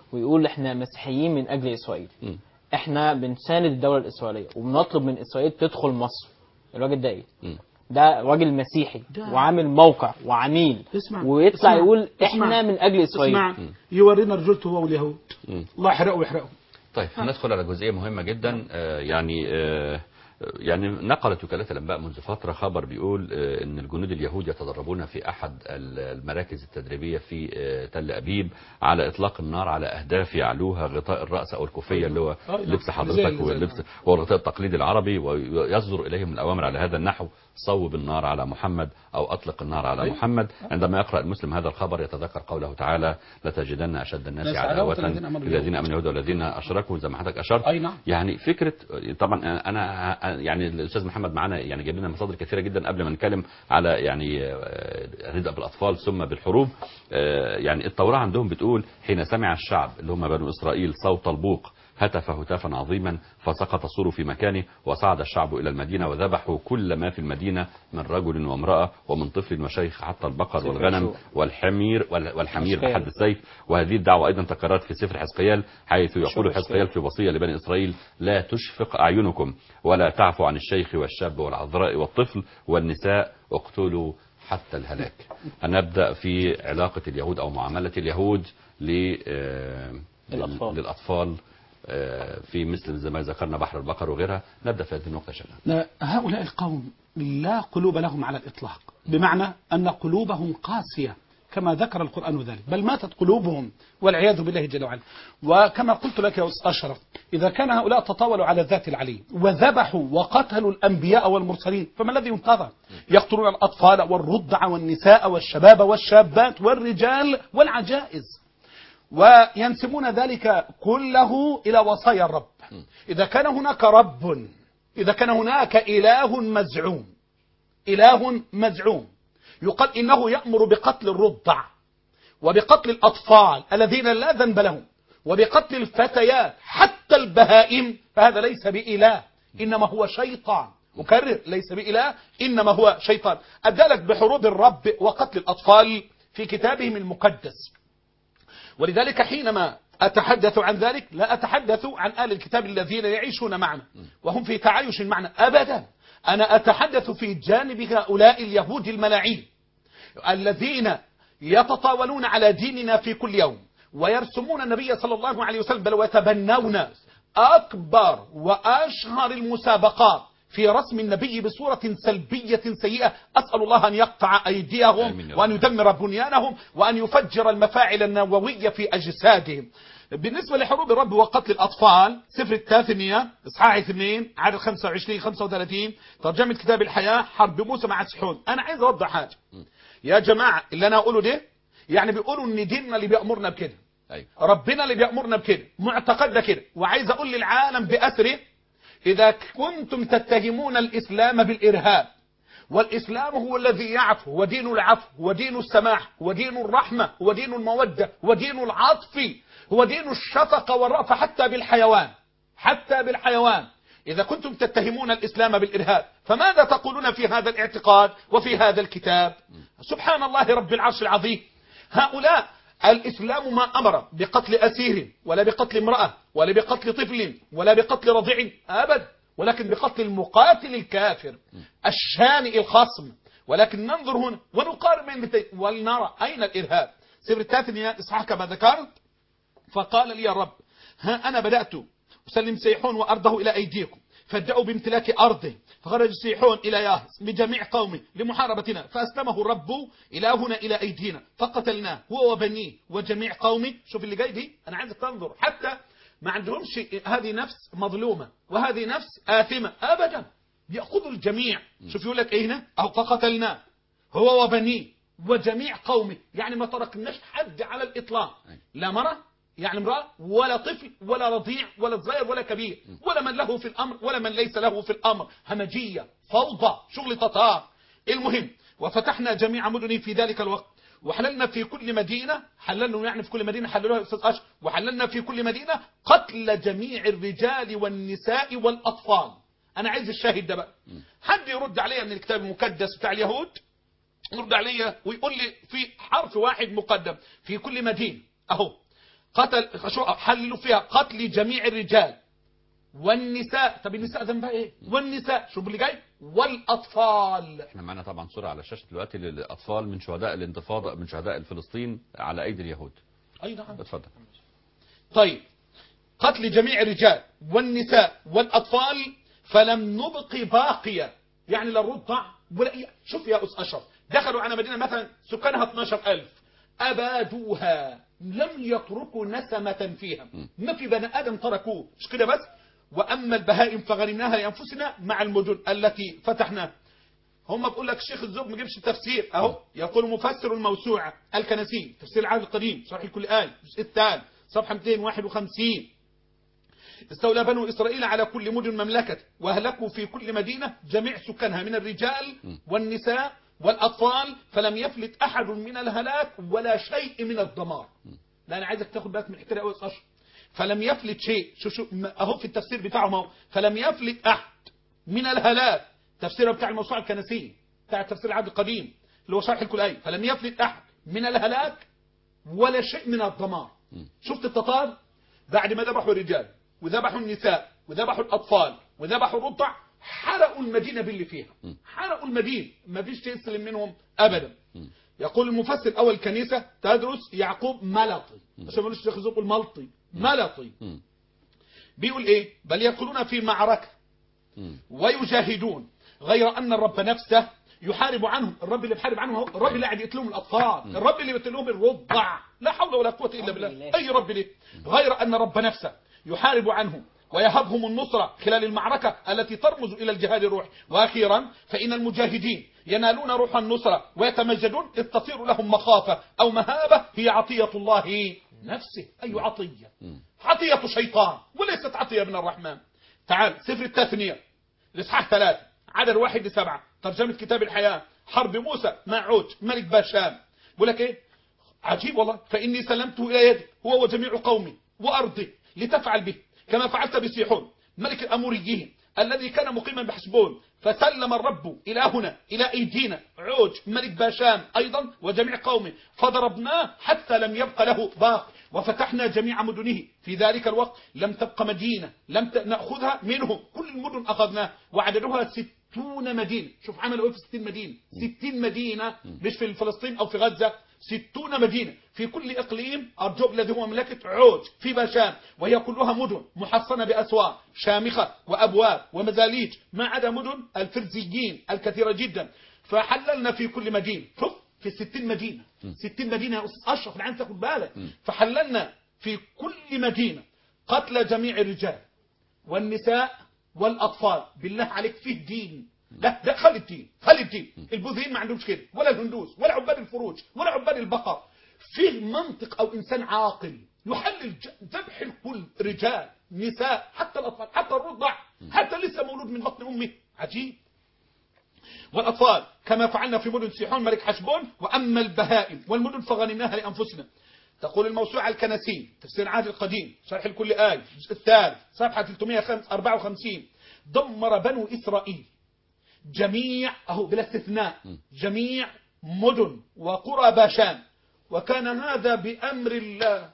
ويقول احنا مسيحيين من اجل اسرائيل، م. احنا بنساند الدوله الاسرائيليه وبنطلب من اسرائيل تدخل مصر، الراجل ده ايه؟ م. ده راجل مسيحي وعامل موقع وعميل، اسمع ويطلع اسمع يقول اسمع احنا من اجل اسرائيل. اسمع يورينا رجولته هو واليهود. م. الله يحرقه ويحرقه. طيب هندخل على جزئيه مهمه جدا. آه يعني آه يعني نقلت وكالات الانباء منذ فتره خبر بيقول آه ان الجنود اليهود يتدربون في احد المراكز التدريبيه في آه تل ابيب على اطلاق النار على اهداف يعلوها غطاء الراس او الكوفيه اللي هو لبس حضرتك واللبس هو الغطاء التقليدي العربي، ويصدر اليهم الاوامر على هذا النحو: صوب النار على محمد او اطلق النار على أيوة. محمد. عندما يقرا المسلم هذا الخبر يتذكر قوله تعالى: لتجدن اشد الناس عداوه الذين امنوا اليهود والذين اشركوا، زي ما حضرتك اشرت. أيوة. يعني فكره طبعا انا يعني الاستاذ محمد معانا يعني جاب لنا مصادر كثيره جدا قبل ما نتكلم على يعني ردء بالاطفال ثم بالحروب. يعني التوراه عندهم بتقول: حين سمع الشعب اللي هم بنو اسرائيل صوت البوق هتف هتافا عظيما فسقط السور في مكانه، وصعد الشعب إلى المدينة وذبحوا كل ما في المدينة من رجل وامرأة ومن طفل وشيخ حتى البقر والغنم والحمير والحمير لحد السيف. وهذه الدعوة أيضا تكررت في سفر حزقيال، حيث يقول حزقيال في وصية لبني إسرائيل: لا تشفق أعينكم ولا تعفو عن الشيخ والشاب والعذراء والطفل والنساء، اقتلوا حتى الهلاك. هنبدأ في علاقة اليهود أو معاملة اليهود للأطفال في مثل زي ما ذكرنا بحر البقر وغيرها. نبدأ في هذه النقطة شغال. هؤلاء القوم لا قلوب لهم على الإطلاق، بمعنى أن قلوبهم قاسية كما ذكر القرآن ذلك، بل ماتت قلوبهم والعياذ بالله جل وعلا. وكما قلت لك يا أستاذ أشرف، إذا كان هؤلاء تطاولوا على الذات العلي وذبحوا وقتلوا الأنبياء والمرسلين، فما الذي ينتظر؟ يقتلون الأطفال والرضع والنساء والشباب والشابات والرجال والعجائز، وينسبون ذلك كله إلى وصايا الرب. إذا كان هناك رب، إذا كان هناك إله مزعوم، إله مزعوم يقال إنه يأمر بقتل الرضع وبقتل الأطفال الذين لا ذنب لهم وبقتل الفتيات حتى البهائم، فهذا ليس بإله، إنما هو شيطان. أكرر: ليس بإله، إنما هو شيطان. أدلك بحروب الرب وقتل الأطفال في كتابهم المقدس. ولذلك حينما أتحدث عن ذلك لا أتحدث عن آل الكتاب الذين يعيشون معنا وهم في تعايش معنا أبدا، أنا أتحدث في جانب هؤلاء اليهود الملاعين الذين يتطاولون على ديننا في كل يوم ويرسمون النبي صلى الله عليه وسلم، بل ويتبنون أكبر وأشهر المسابقات في رسم النبي بصورة سلبية سيئة. أسأل الله أن يقطع أيديهم وأن يدمر بنيانهم وأن يفجر المفاعل النووية في أجسادهم. بالنسبة لحروب الرب وقتل الأطفال، سفر التثنية إصحاح اثنين عدد خمسة وعشرين خمسة وثلاثين، ترجمة كتاب الحياة، حرب موسى مع سحون. أنا عايز أوضح حاجة يا جماعة، اللي أنا أقوله ده يعني بيقولوا إن ديننا اللي بيأمرنا بكده، ربنا اللي بيأمرنا بكده، معتقدنا كده. وعايز أقول للعالم بأسره: إذا كنتم تتهمون الإسلام بالإرهاب، والإسلام هو الذي يعفو، ودين العفو ودين السماح ودين الرحمة ودين المودة ودين العطف ودين الشفقة والرأفة حتى بالحيوان، حتى بالحيوان. إذا كنتم تتهمون الإسلام بالإرهاب، فماذا تقولون في هذا الاعتقاد وفي هذا الكتاب؟ سبحان الله رب العرش العظيم. هؤلاء الإسلام ما أمر بقتل أسير ولا بقتل امرأة ولا بقتل طفل ولا بقتل رضيع أبدا، ولكن بقتل المقاتل الكافر الشانئ الخصم. ولكن ننظر هنا ونقارن بين ولنرى أين الإرهاب. سفر التثنية إصحاح كما ذكرت: فقال لي الرب: ها أنا بدأت أسلم سيحون وأرضه إلى أيديكم، فادعوا بامتلاك أرضه. فخرج سيحون إلى ياهز بجميع قومه لمحاربتنا، فأسلمه الرب إلهنا إلى أيدينا فقتلناه هو وبنيه وجميع قومه. شوف اللي جاي دي، أنا عايزك تنظر، حتى ما عندهمش هذه نفس مظلومة وهذه نفس آثمة أبدا، يأخذوا الجميع. شوف يقول لك إيه هنا: أو فقتلناه هو وبنيه وجميع قومه، يعني ما تركناش حد على الإطلاق، لا مرة يعني امرأة ولا طفل ولا رضيع ولا صغير ولا كبير ولا من له في الأمر ولا من ليس له في الأمر. همجية، فوضى، شغل تتار. المهم: وفتحنا جميع مدني في ذلك الوقت، وحللنا في كل مدينة، حللنا يعني في كل مدينة حللوها أستاذ أشرف، وحللنا في كل مدينة قتل جميع الرجال والنساء والأطفال. أنا عايز الشاهد ده بقى، حد يرد عليا من الكتاب المقدس بتاع اليهود، يرد عليا ويقول لي في حرف واحد مقدم في كل مدينة. أهو قتل شو حللوا فيها قتل جميع الرجال والنساء. طب النساء ذنبها ايه؟ والنساء شوف اللي جاي والاطفال. احنا معنا طبعا صورة على الشاشة دلوقتي للاطفال من شهداء الانتفاضة، من شهداء فلسطين على ايدي اليهود. اي نعم. اتفضل. طيب قتل جميع الرجال والنساء والاطفال فلم نبق باقية، يعني لا الرضع ولا إيه. شوف يا أس أشرف، دخلوا على مدينة مثلا سكانها اثناشر ألف، أبادوها، لم يتركوا نسمة فيها، ما في بني آدم تركوه، مش كده بس. وأما البهائم فغنمناها لأنفسنا مع المدن التي فتحناها. هم بقول لك الشيخ الزوب ما جابش التفسير اهو. يقول مفسر الموسوعة الكنسي تفسير العهد القديم شرح كل آية الجزء الثالث صفحة مئتين وواحد وخمسين: استولى بنو إسرائيل على كل مدن مملكة وأهلكوا في كل مدينة جميع سكانها من الرجال والنساء والأطفال فلم يفلت أحد من الهلاك ولا شيء من الدمار. لا أنا عايزك تاخد بالك من الحكاية أول أشهر. فلم يفلت شيء، شو شو أهو في التفسير بتاعهم أهو، فلم يفلت أحد من الهلاك، تفسيره بتاع الموسوعة الكنسية بتاع تفسير العهد القديم اللي هو شرح كل آية، فلم يفلت أحد من الهلاك ولا شيء من الدمار. شفت التتار بعد ما ذبحوا الرجال وذبحوا النساء وذبحوا الأطفال وذبحوا الرضع، حرقوا المدينة باللي فيها، حرقوا المدينة، ما فيش شيء يسلم منهم أبدا. يقول المفسر أول الكنيسة تدرس يعقوب ملطي، عشان ما نقولش الشيخ زوق الملطي، ملطي بيقول إيه؟ بل يدخلون في معركة ويجاهدون غير أن الرب نفسه يحارب عنهم. الرب اللي بيحارب عنهم هو الرب اللي قاعد يقتلهم الأطفال، الرب اللي بيقتلهم الرضع، لا حول ولا قوة إلا بالله. أي رب ليه؟ غير أن الرب نفسه يحارب عنهم ويهبهم النصرة خلال المعركة التي ترمز إلى الجهاد الروحي. وأخيرا فإن المجاهدين ينالون روح النصرة ويتمجدون إذ تصير لهم مخافة أو مهابة هي عطية الله نفسه. أي عطية؟ عطية شيطان وليست عطية من الرحمن. تعال سفر التثنية الإصحاح ثلاثة عدد واحد لسبعة، ترجمة كتاب الحياة، حرب موسى مع عوج ملك باشان. بقول لك إيه عجيب والله، فإني سلمته إلى يدي هو وجميع قومي وأرضي لتفعل به كما فعلت بسيحون ملك الأموريين الذي كان مقيما بحسبون، فسلم الرب إلهنا إلى أيدينا عوج ملك باشان أيضا وجميع قومه، فضربناه حتى لم يبق له باق، وفتحنا جميع مدنه. في ذلك الوقت لم تبق مدينة لم نأخذها منهم، كل المدن أخذناها وعددها ستون مدينة. شوف عملوا إيه في ستين مدينة، ستين مدينة مش في فلسطين أو في غزة، ستون مدينة في كل إقليم أرجوب الذي هو مملكة عوج في باشان، وهي كلها مدن محصنة بأسوار شامخة وأبواب ومزاليج ما عدا مدن الفرزيين الكثيرة جدا. فحللنا في كل مدينة، شوف في الستين مدينة، ستين مدينة يا أستاذ أشرف الآن تاخد بالك. فحللنا في كل مدينة قتل جميع الرجال والنساء والأطفال. بالله عليك فيه دين، لا ده خلي الدين، خلي الدين. البوذيين ما عندهمش كده، ولا الهندوس ولا عباد الفروج ولا عباد البقر. فيه منطق أو إنسان عاقل يحلل ذبح الكل، رجال نساء حتى الأطفال حتى الرضع حتى لسه مولود من بطن أمه. عجيب. والأطفال كما فعلنا في مدن سيحون ملك حشبون. وأما البهائم والمدن فغنمناها لأنفسنا. تقول الموسوعة الكنسي تفسير العهد القديم شرح لكل آية الجزء الثالث صفحة ثلاثمئة وأربعة وخمسين: دمر بنو إسرائيل جميع أهو بلا استثناء جميع مدن وقرى باشان، وكان هذا بأمر الله.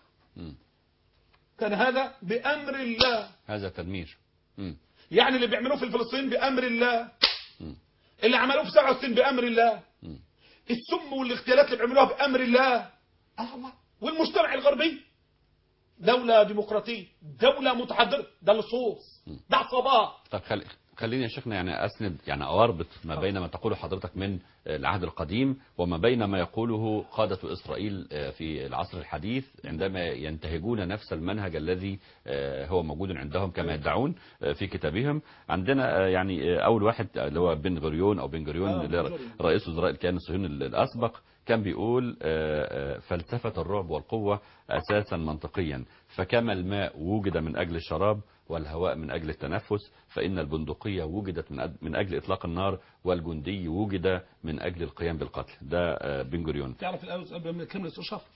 كان هذا بأمر الله، هذا تدمير. يعني اللي بيعملوه في الفلسطين بأمر الله، اللي عملوه في سبعة وستين بأمر الله، السم والاغتيالات اللي بيعملوها بأمر الله. الله. والمجتمع الغربي دولة ديمقراطية، دولة متحضرة، ده لصوص، ده عصابات. طب خلي خليني يا شيخنا يعني أسند يعني أربط ما بين ما تقوله حضرتك من العهد القديم وما بين ما يقوله قادة إسرائيل في العصر الحديث عندما ينتهجون نفس المنهج الذي هو موجود عندهم كما يدعون في كتابهم. عندنا يعني أول واحد اللي هو بن غوريون أو بن غوريون رئيس وزراء الكيان الصهيوني الأسبق كان بيقول فلسفة الرعب والقوة أساسا منطقيا، فكما الماء وجد من أجل الشراب والهواء من أجل التنفس، فإن البندقية وجدت من أجل إطلاق النار والجندي وجد من أجل القيام بالقتل. ده بن غوريون. تعرف الآن قبل ما نكمل الشرف اتفضل.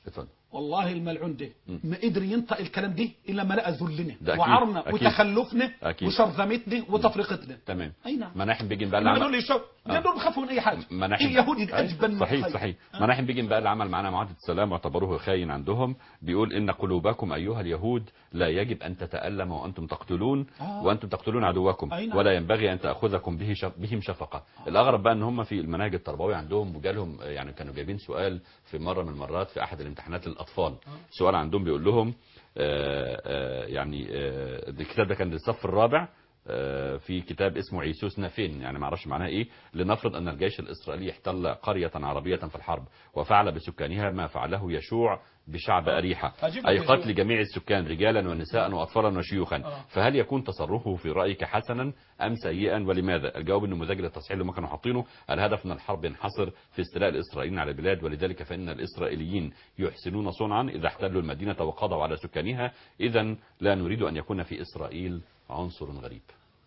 والله الملعون ده م. ما قدر ينطق الكلام ده الا ما لقى ذلنا ده أكيد، وعرنا أكيد. وتخلفنا أكيد. وشرذمتنا وتفرقتنا. تمام. اي نعم. مناحم بيجن بقى انما اللي دول عمل يشوف آه. دول بيخافوا من اي حاجه. مناحم اليهودي أي. اجبن من صحيح الخير. صحيح آه. مناحم بيجن بقى اللي عمل معانا معاهده السلام واعتبروه خاين عندهم، بيقول ان قلوبكم ايها اليهود لا يجب ان تتالم وانتم تقتلون آه. وانتم تقتلون عدوكم أي نعم. ولا ينبغي ان تاخذكم به شف... بهم شفقه. الاغرب بقى ان هم في المناهج التربويه عندهم وجالهم يعني كانوا جايبين سؤال في مره من المرات في احد الامتحانات للاطفال، سؤال عندهم بيقول لهم آآ آآ يعني آآ الكتاب ده كان للصف الرابع في كتاب اسمه عيسوس نافين، يعني ما اعرفش معناها ايه. لنفرض ان الجيش الاسرائيلي احتل قريه عربيه في الحرب وفعل بسكانها ما فعله يشوع بشعب اريحه، اي قتل جميع السكان رجالا ونساء واطفالا وشيوخا، فهل يكون تصرفه في رايك حسنا ام سيئا ولماذا؟ الجواب النموذجي للتصحيح اللي هم كانوا حاطينه: الهدف من الحرب ينحصر في استيلاء الاسرائيليين على البلاد، ولذلك فان الاسرائيليين يحسنون صنعا اذا احتلوا المدينه وقضوا على سكانها، اذا لا نريد ان يكون في اسرائيل عنصر غريب.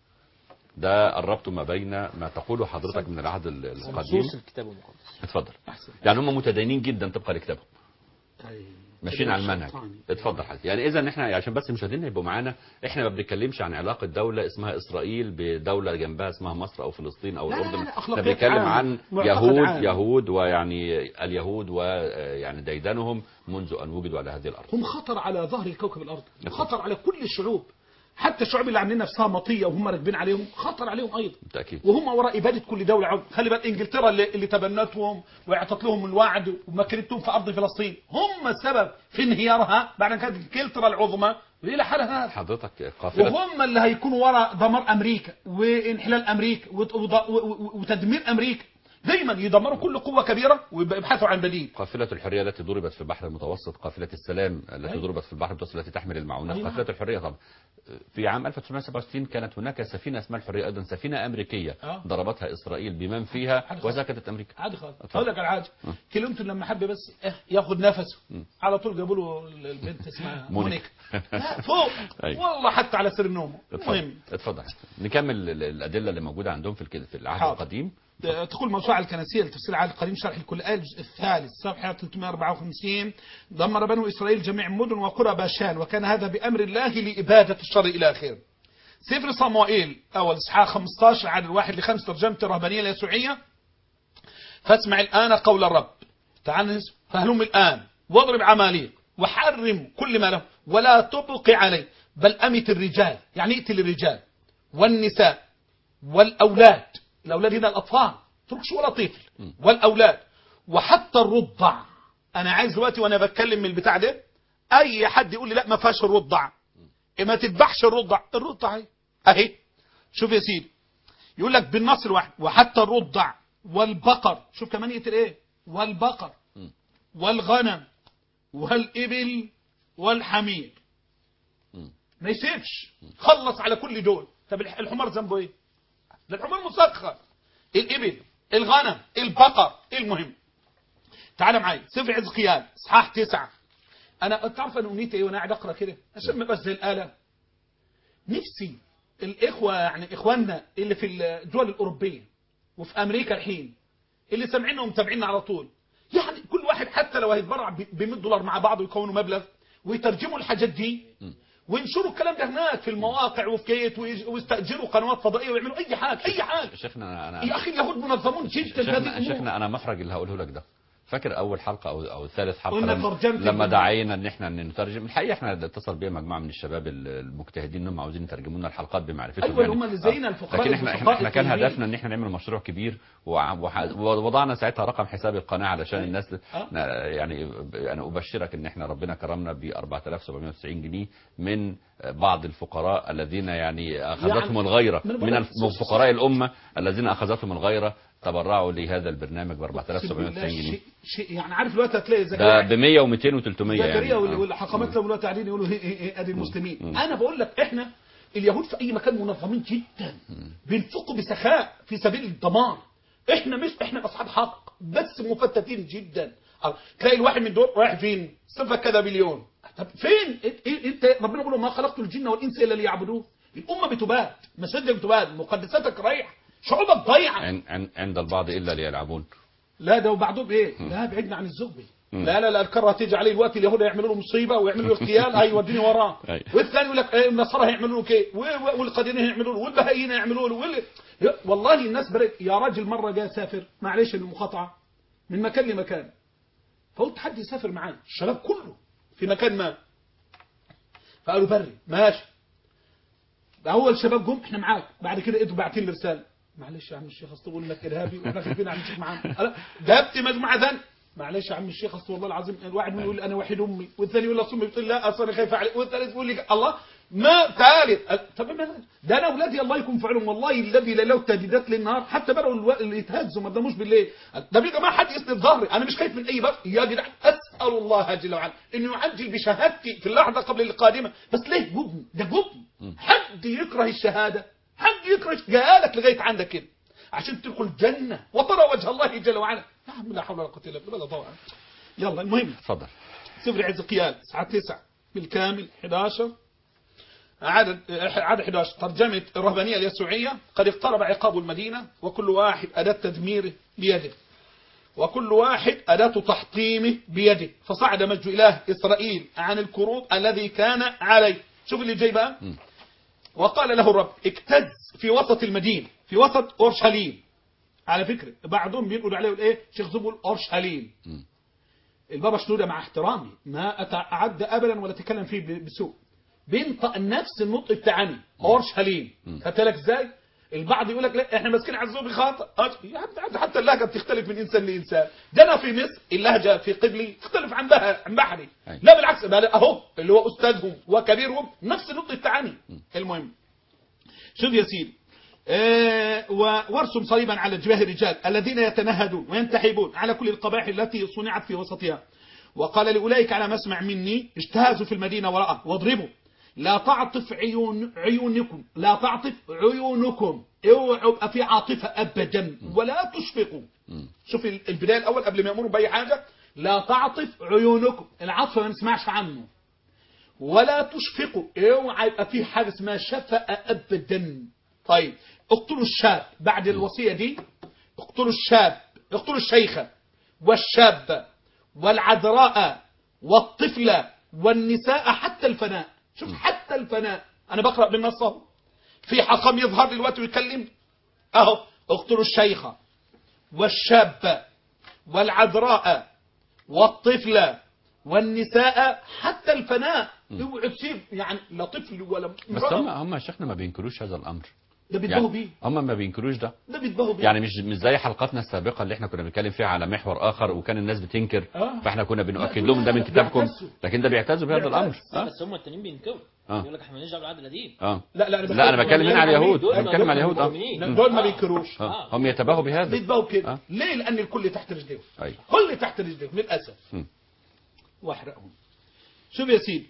ده قربت ما بين ما تقوله حضرتك من العهد القديم. نصوص الكتاب المقدس. اتفضل. يعني هم متدينين جدا طبقا لكتابهم، ماشيين على المنهج. اتفضل حضرتك. يعني اذا احنا عشان بس مشاهدينا يبقوا معانا، احنا ما بنتكلمش عن علاقه دوله اسمها اسرائيل بدوله جنبها اسمها مصر او فلسطين او الاردن، احنا بنتكلم عن يهود عام. يهود ويعني اليهود ويعني ديدنهم منذ ان وجدوا على هذه الارض. هم خطر على ظهر الكوكب الارضي، خطر على كل الشعوب، حتى الشعوب اللي عاملين نفسها مطيه وهم راكبين عليهم خطر عليهم ايضا بالتاكيد. وهم وراء اباده كل دوله عرب. خلي بالك انجلترا اللي, اللي تبنتهم واعطت لهم الوعد ومكنتهم في ارض فلسطين هم السبب في انهيارها بعد ان كانت انجلترا العظمى والى حالها. حضرتك قافله وهم اللي هيكونوا وراء دمار امريكا وانحلال امريكا وتدمير امريكا. دايما يدمروا كل قوة كبيرة ويبحثوا عن بديل. قافلة الحرية التي ضربت في البحر المتوسط، قافلة السلام التي أيوة. ضربت في البحر المتوسط التي تحمل المعونات، أيوة. قافلة الحرية طبعا. في عام ألف وتسعمائة وسبعة وستين كانت هناك سفينة اسمها الحرية أيضا، سفينة أمريكية أه. ضربتها إسرائيل بمن فيها وسكتت أمريكا. عادي خالص. أقول لك على حاجة، كلينتون لما حب بس ياخد نفسه على طول جابوا له البنت اسمها مونيكا فوق أيوة. والله حتى على سر النوم. المهم اتفضل نكمل الأدلة اللي موجودة عندهم في في العهد حاضر. القديم. تقول موسوعة الكنسية لتفسير العهد القديم شرح الكل آية الجزء الثالث صفحة ثلاثمائة وأربعة وخمسين: دمر بنو إسرائيل جميع مدن وقرى باشان وكان هذا بأمر الله لإبادة الشر إلى آخره. سفر صموئيل أول إصحاح خمسة عشر عدد واحد لخمس ترجمة الرهبانية اليسوعية: فاسمع الآن قول الرب تعال فهلم الآن واضرب عماليق وحرم كل ما له ولا تبقي عليه بل أمت الرجال، يعني ائت الرجال والنساء والأولاد، الأولاد هنا الأطفال تركش ولا طفل، والأولاد وحتى الرضع. أنا عايز دلوقتي وأنا بتكلم من البتاع ده أي حد يقول لي لا ما فيهاش الرضع، ما تذبحش الرضع، الرضع اهي أهي. شوف يا سيدي يقول لك بالنص الواحد وحتى الرضع والبقر، شوف كمان يقتل إيه، والبقر والغنم والإبل والحمير، ما يسيبش، خلص على كل دول. طب الحمار ذنبه إيه؟ ده الحمار مسخر، الإبل، الغنم، البقر، المهم. تعال معايا سفر حزقيال اصحاح تسعة. انا تعرف انا امنيتي ايه وانا قاعد اقرا كده عشان ما ابقاش زي الاله. نفسي الاخوه يعني اخواننا اللي في الدول الاوروبيه وفي امريكا الحين اللي سامعيننا ومتابعيننا على طول، يعني كل واحد حتى لو هيتبرع ب مئة دولار مع بعض ويكونوا مبلغ ويترجموا الحاجات دي وينشروا الكلام ده هناك في المواقع وفي كيت ويستأجروا قنوات فضائية ويعملوا أي حاجة أي حاجة. شيخنا أنا يا أخي اليهود منظمون جدا. شيخنا, شيخنا أنا محرج اللي هقوله لك ده. فاكر أول حلقة أو أو ثالث حلقة لما, لما دعينا إن إحنا نترجم، الحقيقة إحنا اتصل بيا مجموعة من الشباب المجتهدين إنهم عاوزين يترجموا لنا الحلقات بمعرفتهم. أيوة يعني هم اللي زينا الفقراء. لكن إحنا إحنا, إحنا كان هدفنا إن إحنا نعمل مشروع كبير ووضعنا ساعتها رقم حساب القناة علشان الناس يعني أنا أبشرك إن إحنا ربنا كرمنا ب أربعة آلاف وسبعمائة وتسعين جنيه من بعض الفقراء الذين يعني أخذتهم الغيرة من فقراء الأمة الذين أخذتهم الغيرة تبرعوا لهذا البرنامج ب أربعة آلاف وسبعمائة وتسعين جنيه. شيء يعني عارف دلوقتي هتلاقي زكريا ده ب مئة ومئتين وثلاثمائة زكريا يعني واللي حكمت لهم دلوقتي قاعدين يقولوا ادي المسلمين. مم. انا بقول لك احنا اليهود في اي مكان منظمين جدا بينفقوا بسخاء في سبيل الدمار. احنا مش احنا اصحاب حق بس مفتتين جدا. تلاقي الواحد من دول رايح فين؟ صفه كذا بليون. طب فين انت؟ ربنا بيقول ما خلقت الجن والانس الا ليعبدون. الامه بتباد، مساجدك بتباد، مقدساتك رايح، شعوبك ضايعه عند عند البعض الا ليلعبون. لا ده وبعضهم ايه؟ لا بعدنا عن الزغبي. لا لا لا الكره تيجي عليه الوقت اليهود هيعملوا له مصيبه ويعملوا له اغتيال هيوديني وراه. والثاني يقول لك النصارى هيعملوا له كده والقادرين هيعملوا له والبهائيين هيعملوا له وال... والله الناس بريء. يا راجل مره جاء سافر معلش المقاطعه من مكان لمكان، فقلت حد يسافر معايا الشباب كله في مكان ما، فقالوا بري ماشي. اول الشباب جم احنا معاك، بعد كده لقيته باعتين لي رساله معلش يا عم الشيخ اصل بقول لك ارهابي واحنا خايفين على الشيخ معانا. جبت مجموعه ثانيه معلش يا عم الشيخ اصل والله العظيم الواحد يقول لي انا وحيد امي، والثاني يقول لي اصل امي بتقول لا اصل انا خايف عليك، والثالث يقول لي الله ما ثالث. طب ده انا اولادي الله يكون في عونهم والله الذي لا لو تهديدات للنهار حتى بدأوا اللي يتهزوا ما داموش بالليل. ده يا جماعه حد يسند ظهري انا مش خايف من اي بس يا جدع اسال الله جل وعلا انه يعجل بشهادتي في اللحظه قبل القادمه. بس ليه جبن؟ ده جبن. حد يكره الشهاده، حد يكره جالك لغايه عندك كده عشان تدخل الجنه وترى وجه الله جل وعلا. يا عم لا حول ولا قوه الا بالله طبعا. يلا المهم اتفضل. سفر حزقيال الساعه تسعة بالكامل احد عشر عدد عدد احد عشر ترجمة الرهبانية اليسوعية. قد اقترب عقاب المدينة وكل واحد أداة تدميره بيده وكل واحد أداة تحطيمه بيده، فصعد مجد إله إسرائيل عن الكروب الذي كان عليه. شوف اللي جاي بقى. وقال له الرب اكتز في وسط المدينة في وسط أورشليم. على فكرة بعضهم بيقولوا عليه الايه شيخ زبل أورشليم. البابا شنودة مع احترامي ما أتعدى أبدا ولا تكلم فيه بسوء، بينطق نفس النطق بتاعنا اورشليم. خدت بالك ازاي؟ البعض يقول لك لا احنا ماسكين على الزوبي خاطئ. يا عم حتى اللهجه بتختلف من انسان لانسان. ده انا في مصر اللهجه في قبلي تختلف عن بها عن بحري. لا بالعكس اهو اللي هو استاذهم وكبيرهم نفس النطق بتاعنا. المهم شوف يا سيدي آه وارسم صليبا على جباه الرجال الذين يتنهدون وينتحبون على كل القبائح التي صنعت في وسطها. وقال لاولئك على مسمع مني اجتازوا في المدينه وراءه واضربوا لا تعطف عيون عيونكم لا تعطف عيونكم اوعوا يبقى في عاطفه ابدا ولا تشفقوا. شوف البدايه الاول قبل ما يامروا باي حاجه لا تعطف عيونكم، العطف ما نسمعش عنه، ولا تشفقوا اوعى يبقى في حاجه اسمها شفقه ابدا. طيب اقتلوا الشاب بعد الوصيه دي، اقتلوا الشاب اقتلوا الشيخه والشاب والعذراء والطفله والنساء حتى الفناء. شوف حتى الفناء انا بقرأ بالنص اهو في حقام يظهر دلوقتي ويتكلم اهو اقتلوا الشيخة والشاب والعذراء والطفلة والنساء حتى الفناء. اوعوا تسيب يعني لا طفل ولا بس هم هم شيخنا ما بينكروش هذا الامر. ده بيتبهوا يعني بيه هم ما بينكروش ده ده بيتبهوا بيه يعني مش مش زي حلقاتنا السابقه اللي احنا كنا بنتكلم فيها على محور اخر وكان الناس بتنكر آه. فاحنا كنا بنؤكد لهم ده من كتابكم، لكن ده بيعتزوا بهذا الامر. آه. بس هم التانيين بينكروا يقول لك احنا مالناش دعوه بالعهد القديم. اه لا لا لا انا بتكلم هنا على اليهود، انا بتكلم على اليهود. اه دول ما بينكروش آه. هم يتباهوا بهذا بيتبهوا كده. آه. ليه؟ لان الكل تحت رجليهم. ايوه كل تحت رجليهم للاسف. واحرقهم. شوف يا سيدي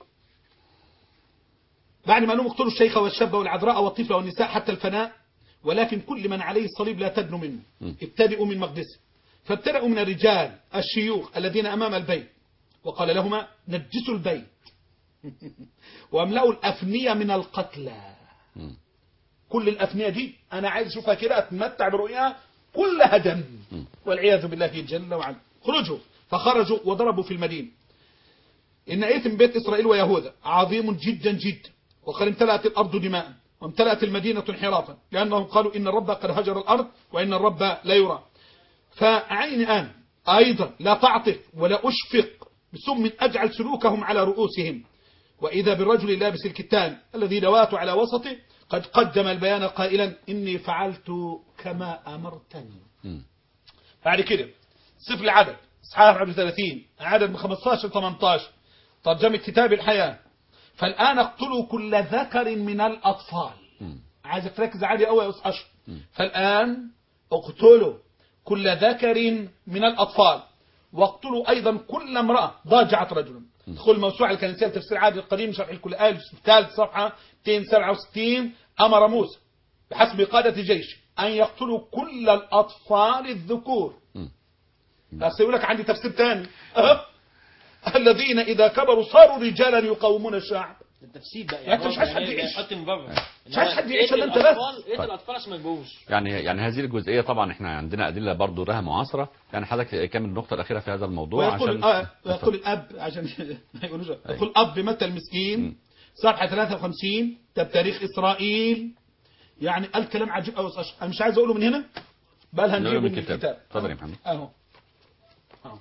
بعد ما انهم اقتلوا الشيخ والشاب والعذراء والطفل والنساء حتى الفناء، ولكن كل من عليه الصليب لا تدنوا منه. ابتدئوا من مقدسه فابتدأوا من الرجال الشيوخ الذين امام البيت وقال لهما نجسوا البيت واملأوا الافنية من القتلى. كل الافنية دي انا عايز اشوفها كده اتمتع برؤياها كلها دم والعياذ بالله جل وعلا. خرجوا فخرجوا وضربوا في المدينة. إن إثم بيت إسرائيل ويهوذا عظيم جدا جدا وقد امتلأت الأرض دماء وامتلأت المدينة انحرافا لأنهم قالوا إن الرب قد هجر الأرض وإن الرب لا يرى. فعين الآن أيضا لا تعطف ولا أشفق بسم أجعل سلوكهم على رؤوسهم. وإذا بالرجل لابس الكتان الذي دوات على وسطه قد قدم البيان قائلا إني فعلت كما أمرتني. بعد كده سفر العدد اصحاح واحد وثلاثين عدد من خمسة عشر ثمانية عشر ترجمة كتاب الحياة. فالآن اقتلوا كل ذكر من الأطفال. عايزك تركز عادي قوي يا أستاذ أشرف. فالآن اقتلوا كل ذكر من الأطفال واقتلوا أيضا كل امرأة ضاجعت رجلا. دخول الموسوعة الكنسية لتفسير عادل القديم شرح الكل آل الثالث صفحة مئتين وسبعة وستين. أمر موسى بحسب قادة جيش أن يقتلوا كل الأطفال الذكور. بس يقول لك عندي تفسير ثاني أه؟ الذين إذا كبروا صاروا رجالا يقاومون الشعب. التفسير بقى يعني انت مش عايز حد يعيش. حط مبرر مش عايز حد يعيش الا انت بس. اقتل الاطفال عشان ما يجوش. يعني يعني هذه الجزئيه طبعا احنا عندنا ادله برضه لها معاصره، يعني حضرتك كمل النقطه الاخيره في هذا الموضوع. ويقول عشان آه يقول الاب عشان ما يقولوش، يقول اب متى المسكين صفحه ثلاثة وخمسين ده بتاريخ اسرائيل. يعني قال كلام عجيب قوي، انا مش عايز اقوله من هنا بل هنجيبه من الكتاب. اتفضل يا محمد. اهو اهو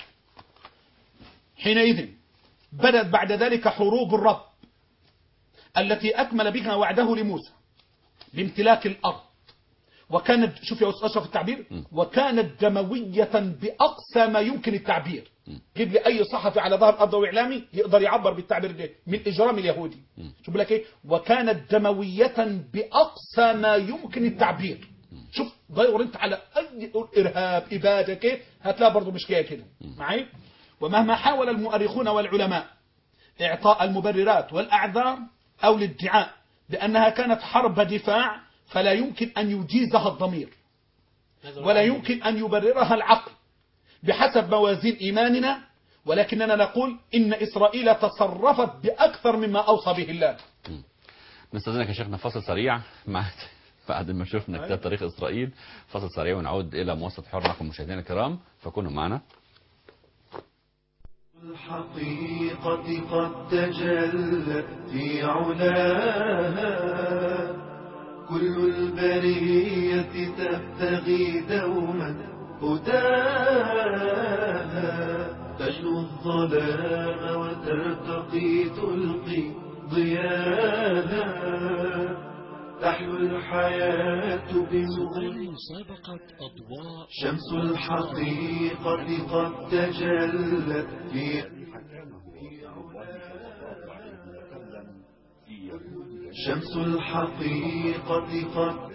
حينئذ بدأت بعد ذلك حروب الرب التي أكمل بها وعده لموسى بامتلاك الأرض، وكانت شوف يا أستاذ أشرف التعبير، وكانت دموية بأقصى ما يمكن التعبير. جيب لي أي صحفي على ظهر الأرض أو إعلامي يقدر يعبر بالتعبير ده من إجرام اليهودي. شوف لك إيه، وكانت دموية بأقصى ما يمكن التعبير. شوف دور أنت على أي إرهاب إبادة كده هتلاقي برضه مش كده كده معي. ومهما حاول المؤرخون والعلماء إعطاء المبررات والأعذار أو الادعاء بأنها كانت حرب دفاع، فلا يمكن أن يجيزها الضمير ولا يمكن أن يبررها العقل بحسب موازين إيماننا، ولكننا نقول إن إسرائيل تصرفت بأكثر مما أوصى به الله. نستأذنك يا شيخنا فاصل سريع مع بعد ما شفنا كتاب تاريخ إسرائيل، فاصل سريع ونعود إلى مواصلة حوارنا مشاهدينا الكرام، فكونوا معنا. الحقيقة قد تجلت في علاها، كل البرية تبتغي دوما هداها، تجلو الظلام وترتقي تلقي ضياها، تحلو الحياة بنور مسابقة أضواء. شمس الحقيقة قد تجلت في شمس الحقيقة قد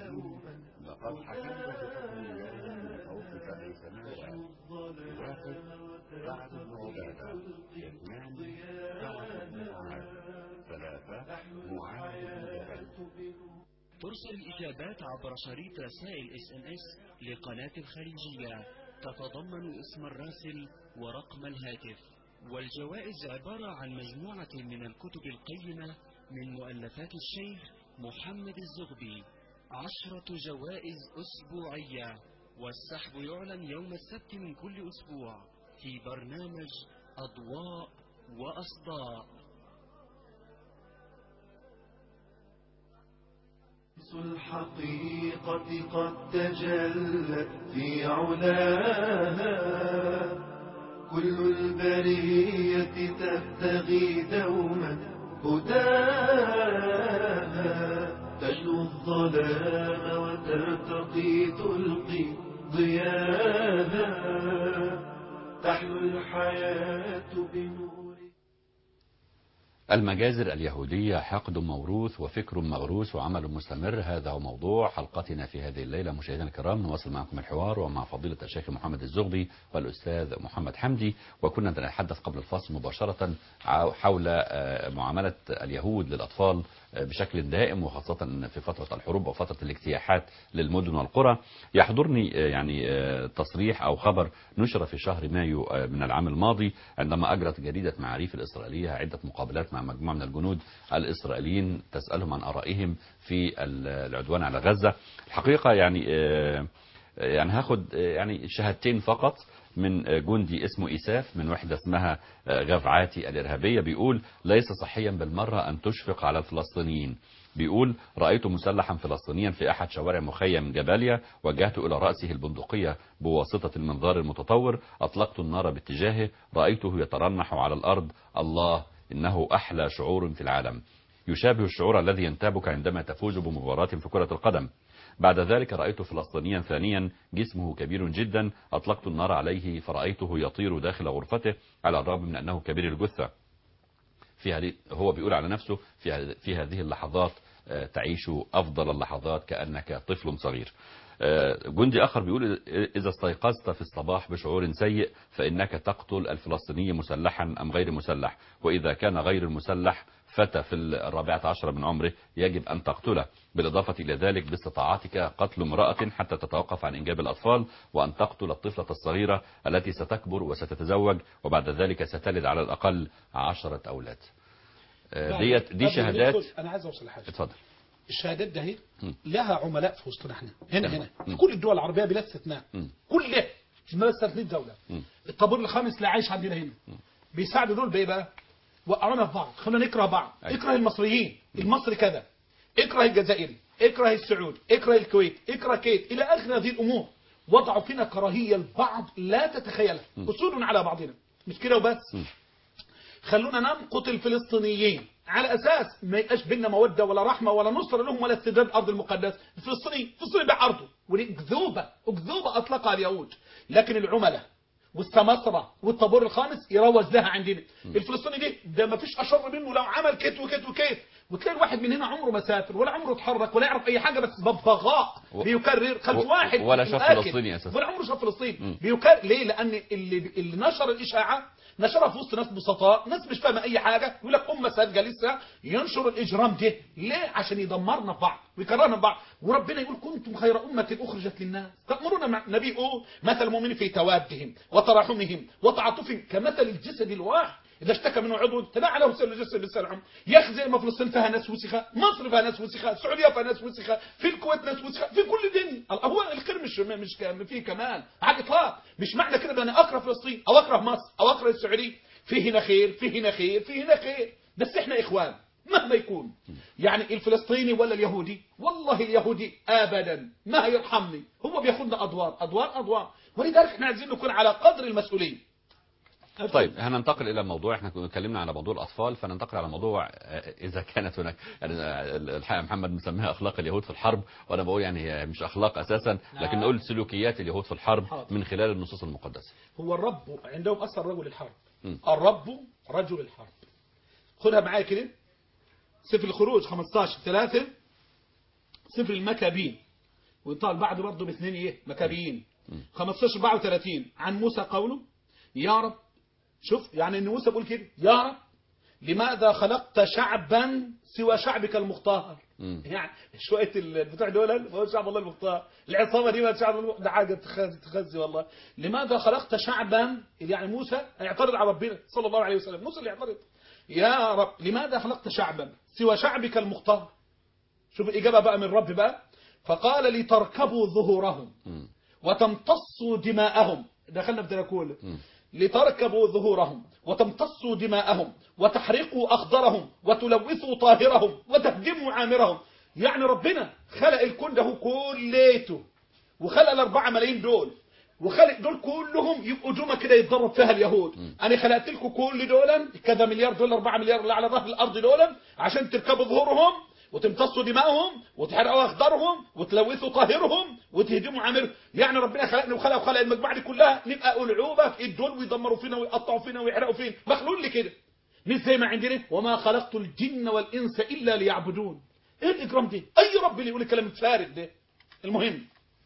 ترسل الإجابات عبر شريط رسائل اس ام اس لقناة الخليجية تتضمن اسم الراسل ورقم الهاتف. والجوائز عبارة عن مجموعة من الكتب القيمة من مؤلفات الشيخ محمد الزغبي، عشرة جوائز أسبوعية، والسحب يعلن يوم السبت من كل أسبوع في برنامج أضواء وأصداء. شمس الحقيقة قد تجلت في علاها، كل البرية تبتغي دوما هداها، تجلو الظلام وترتقي تلقي ضياها، تحلو الحياة بنور. المجازر اليهودية حقد موروث وفكر مغروس وعمل مستمر، هذا هو موضوع حلقتنا في هذه الليلة. مشاهدينا الكرام نواصل معكم الحوار ومع فضيلة الشيخ محمد الزغبي والأستاذ محمد حمدي، وكنا نتحدث قبل الفاصل مباشرة حول معاملة اليهود للأطفال بشكل دائم، وخاصة في فترة الحروب وفترة الاجتياحات للمدن والقرى. يحضرني يعني تصريح أو خبر نشر في شهر مايو من العام الماضي عندما أجرت جريدة معاريف الإسرائيلية عدة مقابلات مع مجموعة من الجنود الإسرائيليين تسألهم عن آرائهم في العدوان على غزة. الحقيقة يعني يعني هاخد يعني شهادتين فقط من جندي اسمه إيساف من وحدة اسمها غفعاتي الإرهابية، بيقول ليس صحيا بالمرة أن تشفق على الفلسطينيين. بيقول رأيت مسلحا فلسطينيا في أحد شوارع مخيم جباليا، وجهت إلى رأسه البندقية بواسطة المنظار المتطور، أطلقت النار باتجاهه، رأيته يترنح على الأرض. الله، إنه أحلى شعور في العالم، يشابه الشعور الذي ينتابك عندما تفوز بمباراة في كرة القدم. بعد ذلك رأيت فلسطينيا ثانيا جسمه كبير جدا، أطلقت النار عليه فرأيته يطير داخل غرفته على الرغم من أنه كبير الجثة. في هذه هو بيقول على نفسه في في هذه اللحظات تعيش أفضل اللحظات كأنك طفل صغير. جندي آخر بيقول إذا استيقظت في الصباح بشعور سيء فإنك تقتل الفلسطيني مسلحا أم غير مسلح، وإذا كان غير المسلح فتى في الرابعة عشر من عمره يجب أن تقتله، بالإضافة إلى ذلك باستطاعتك قتل امرأة حتى تتوقف عن إنجاب الأطفال، وأن تقتل الطفلة الصغيرة التي ستكبر وستتزوج وبعد ذلك ستلد على الأقل عشرة أولاد. دي, دي شهادات. أنا عايز أوصل لحاجة. اتفضل. الشهادات ده هي مم. لها عملاء في وسطنا احنا هنا تمام. هنا مم. في كل الدول العربيه بلا استثناء مم. كلها ما استثنيت دوله. مم. الطابور الخامس اللي عايش عندنا هنا بيساعدوا دول بايه بقى؟ وقعونا في بعض، خلونا نكره بعض. أيوة. اكره المصريين، المصري كذا، اكره الجزائري، اكره السعودي، اكره الكويت، اكره كيت الى اخر هذه الامور. وضعوا فينا كراهيه لبعض لا تتخيلها، اسود على بعضنا. مش كده وبس، مم. خلونا نمقت الفلسطينيين على اساس ما يبقاش بينا موده ولا رحمه ولا نصره لهم ولا استرداد الارض المقدسه. الفلسطيني الفلسطيني باع ارضه، ودي اكذوبه اكذوبه اطلقها اليهود. لكن العملاء والسماسره والطابور الخامس يروج لها عندنا. الفلسطيني دي ده ما فيش اشر منه لو عمل كت وكت وكت. وتلاقي الواحد من هنا عمره ما سافر ولا عمره اتحرك ولا يعرف اي حاجه، بس ببغاء و- بيكرر خلف و- واحد ولا شاف مؤكد. فلسطيني أساساً. ولا عمره شاف فلسطين. بيكرر ليه؟ لان اللي اللي نشر الاشاعه نشرها في وسط ناس بسطاء، ناس مش فاهمه اي حاجه، يقول لك امه ساذجه لسه ينشر الاجرام ده ليه؟ عشان يدمرنا في بعض ويكرهنا في بعض. وربنا يقول كنتم خير امه اخرجت للناس تامرون مع النبي يقول مثل المؤمنين في توادهم وتراحمهم وتعاطفهم كمثل الجسد الواحد اذا اشتكى منه عضو تداعى له سائر الجسد بالسلام. يا اخي زي ما فلسطين فيها ناس وسخه، مصر فيها ناس وسخه، السعوديه فيها ناس وسخه، في الكويت ناس وسخه، في كل الدنيا. هو الخير مش مش كان فيه كمال على الاطلاق. مش معنى كده انا اكره فلسطين او اكره مصر او اكره السعوديه. في هنا خير، في هنا خير، في هنا خير، بس احنا اخوان مهما يكون. يعني الفلسطيني ولا اليهودي، والله اليهودي ابدا ما هيرحمني، هو بياخدنا ادوار ادوار ادوار. ولذلك احنا عايزين نكون على قدر المسؤوليه. طيب هننتقل الى موضوع، احنا كنا اتكلمنا على موضوع الاطفال، فننتقل على موضوع آه، اذا كانت هناك يعني آه، الحقيقه محمد مسميها اخلاق اليهود في الحرب، وانا بقول يعني هي مش اخلاق اساسا، لكن نقول سلوكيات اليهود في الحرب من خلال النصوص المقدسه. هو الرب عندهم اصلا رجل الحرب. م. الرب رجل الحرب. خدها معايا كده، سفر الخروج خمستاشر ثلاثة، سفر المكابين ويطال بعده برضه باثنين ايه مكابيين خمستاشر أربعة وثلاثين عن موسى قوله يا رب. شوف يعني ان موسى بيقول كده يا رب لماذا خلقت شعبا سوى شعبك المختار. مم. يعني شويه البتوع دول هو شعب الله المختار، العصابه دي ما شعب الله، ده حاجه تخزي تخزي والله. لماذا خلقت شعبا، يعني موسى يعترض على ربنا صلى الله عليه وسلم، موسى اللي يعترض يا رب لماذا خلقت شعبا سوى شعبك المختار. شوف الاجابه بقى من رب بقى، فقال لتركبوا ظهورهم مم. وتمتصوا دماءهم. دخلنا في دراكولا. مم. لتركبوا ظهورهم وتمتصوا دماءهم وتحرقوا أخضرهم وتلوثوا طاهرهم وتهدموا عامرهم. يعني ربنا خلق الكون ده كليته وخلق الأربعة ملايين دول وخلق دول كلهم يبقوا جمع كده يتضرب فيها اليهود. م. أنا خلقت لكم كل دول كذا مليار دول أربعة مليار اللي على ظهر الأرض دول عشان تركبوا ظهورهم وتمتصوا دماءهم وتحرقوا أخضرهم وتلوثوا طاهرهم وتهدموا عامرهم. يعني ربنا خلقنا وخلق وخلق المجموعة دي كلها نبقى ألعوبة في الدول ويدمروا فينا ويقطعوا فينا ويحرقوا فينا، مخلول لي كده. مش زي ما عندنا وما خلقت الجن والإنس إلا ليعبدون. إيه الإجرام دي؟ أي رب اللي يقول الكلام الفارغ ده؟ المهم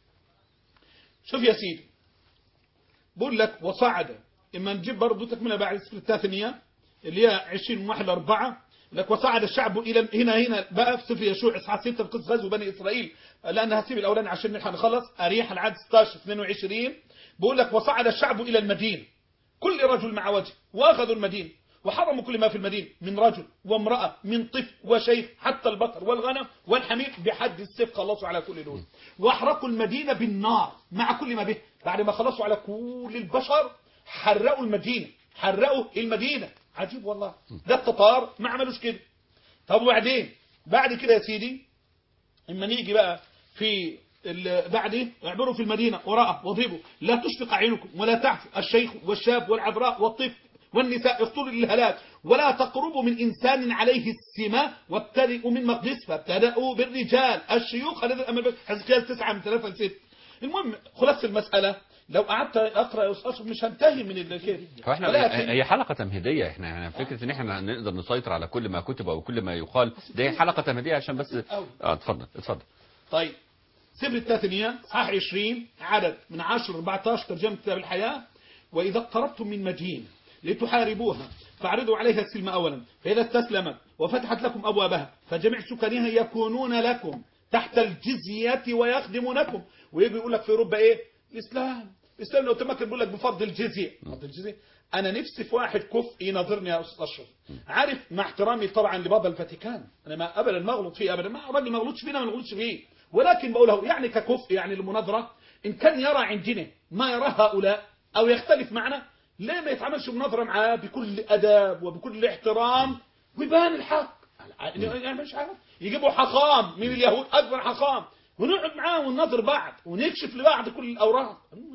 شوف يا سيدي، بقول لك وصعد، إما نجيب برضه تكملة بعد السفر التاثنية اللي هي عشرين واحد أربعة لك وصعد الشعب إلى هنا هنا بقى في سفر يشوع إصحاح ستة في قصة غزو بني إسرائيل، لأن هسيب الأولاني عشان نلحق نخلص. أريح العدد ستاشر اثنين وعشرين بقول لك وصعد الشعب إلى المدينة كل رجل مع وجه وأخذوا المدينة وحرموا كل ما في المدينة من رجل وامرأة من طفل وشيخ حتى البقر والغنم والحمير بحد السيف، خلصوا على كل دول واحرقوا المدينة بالنار مع كل ما به. بعد ما خلصوا على كل البشر حرقوا المدينة، حرقوا المدينة. عجيب والله، ده التتار ما عملوش كده. طب وبعدين بعد كده يا سيدي اما نيجي بقى في بعد اعبروا في المدينة وراء واضربوا لا تشفق عينكم ولا تعفوا الشيخ والشاب والعذراء والطفل والنساء اقتلوا للهلاك ولا تقربوا من إنسان عليه السمة وابتدئوا من مقدس فابتدأوا بالرجال الشيوخ. هذا الأمر حزقيال تسعة من ثلاثة لستة. المهم خلاص المسألة لو قعدت اقرا يا استاذ مش هنتهي من الكلام. هو احنا هي حلقه تمهيديه، احنا يعني فكره ان احنا نقدر نسيطر على كل ما كتب او كل ما يقال، ده حلقه تمهيديه عشان بس اه اتفضل اتفضل. طيب سفر التاثنية صح عشرين عدد من عشرة أربعتاشر ترجمة كتاب الحياة. واذا اقتربتم من مدينة لتحاربوها فاعرضوا عليها السلم اولا، فاذا استسلمت وفتحت لكم ابوابها فجميع سكانها يكونون لكم تحت الجزية ويخدمونكم. ويجي يقول لك في اوروبا ايه؟ الاسلام الاسلام لو تمكن بيقول لك بفرض الجزيه، فرض الجزيه. انا نفسي في واحد كفء يناظرني يا استاذ اشرف، عارف مع احترامي طبعا لبابا الفاتيكان، انا ما ابدا ما اغلط فيه ابدا، ما راجل ما غلطش فينا ما نغلطش فيه، ولكن بقول له يعني ككفء يعني المناظره ان كان يرى عندنا ما يراه هؤلاء او يختلف معنا، ليه ما يتعاملش مناظره معاه بكل اداب وبكل احترام ويبان الحق؟ يعني مش عارف يجيبوا حخام من اليهود اكبر حخام ونقعد معاه ونناظر بعض ونكشف لبعض كل الاوراق.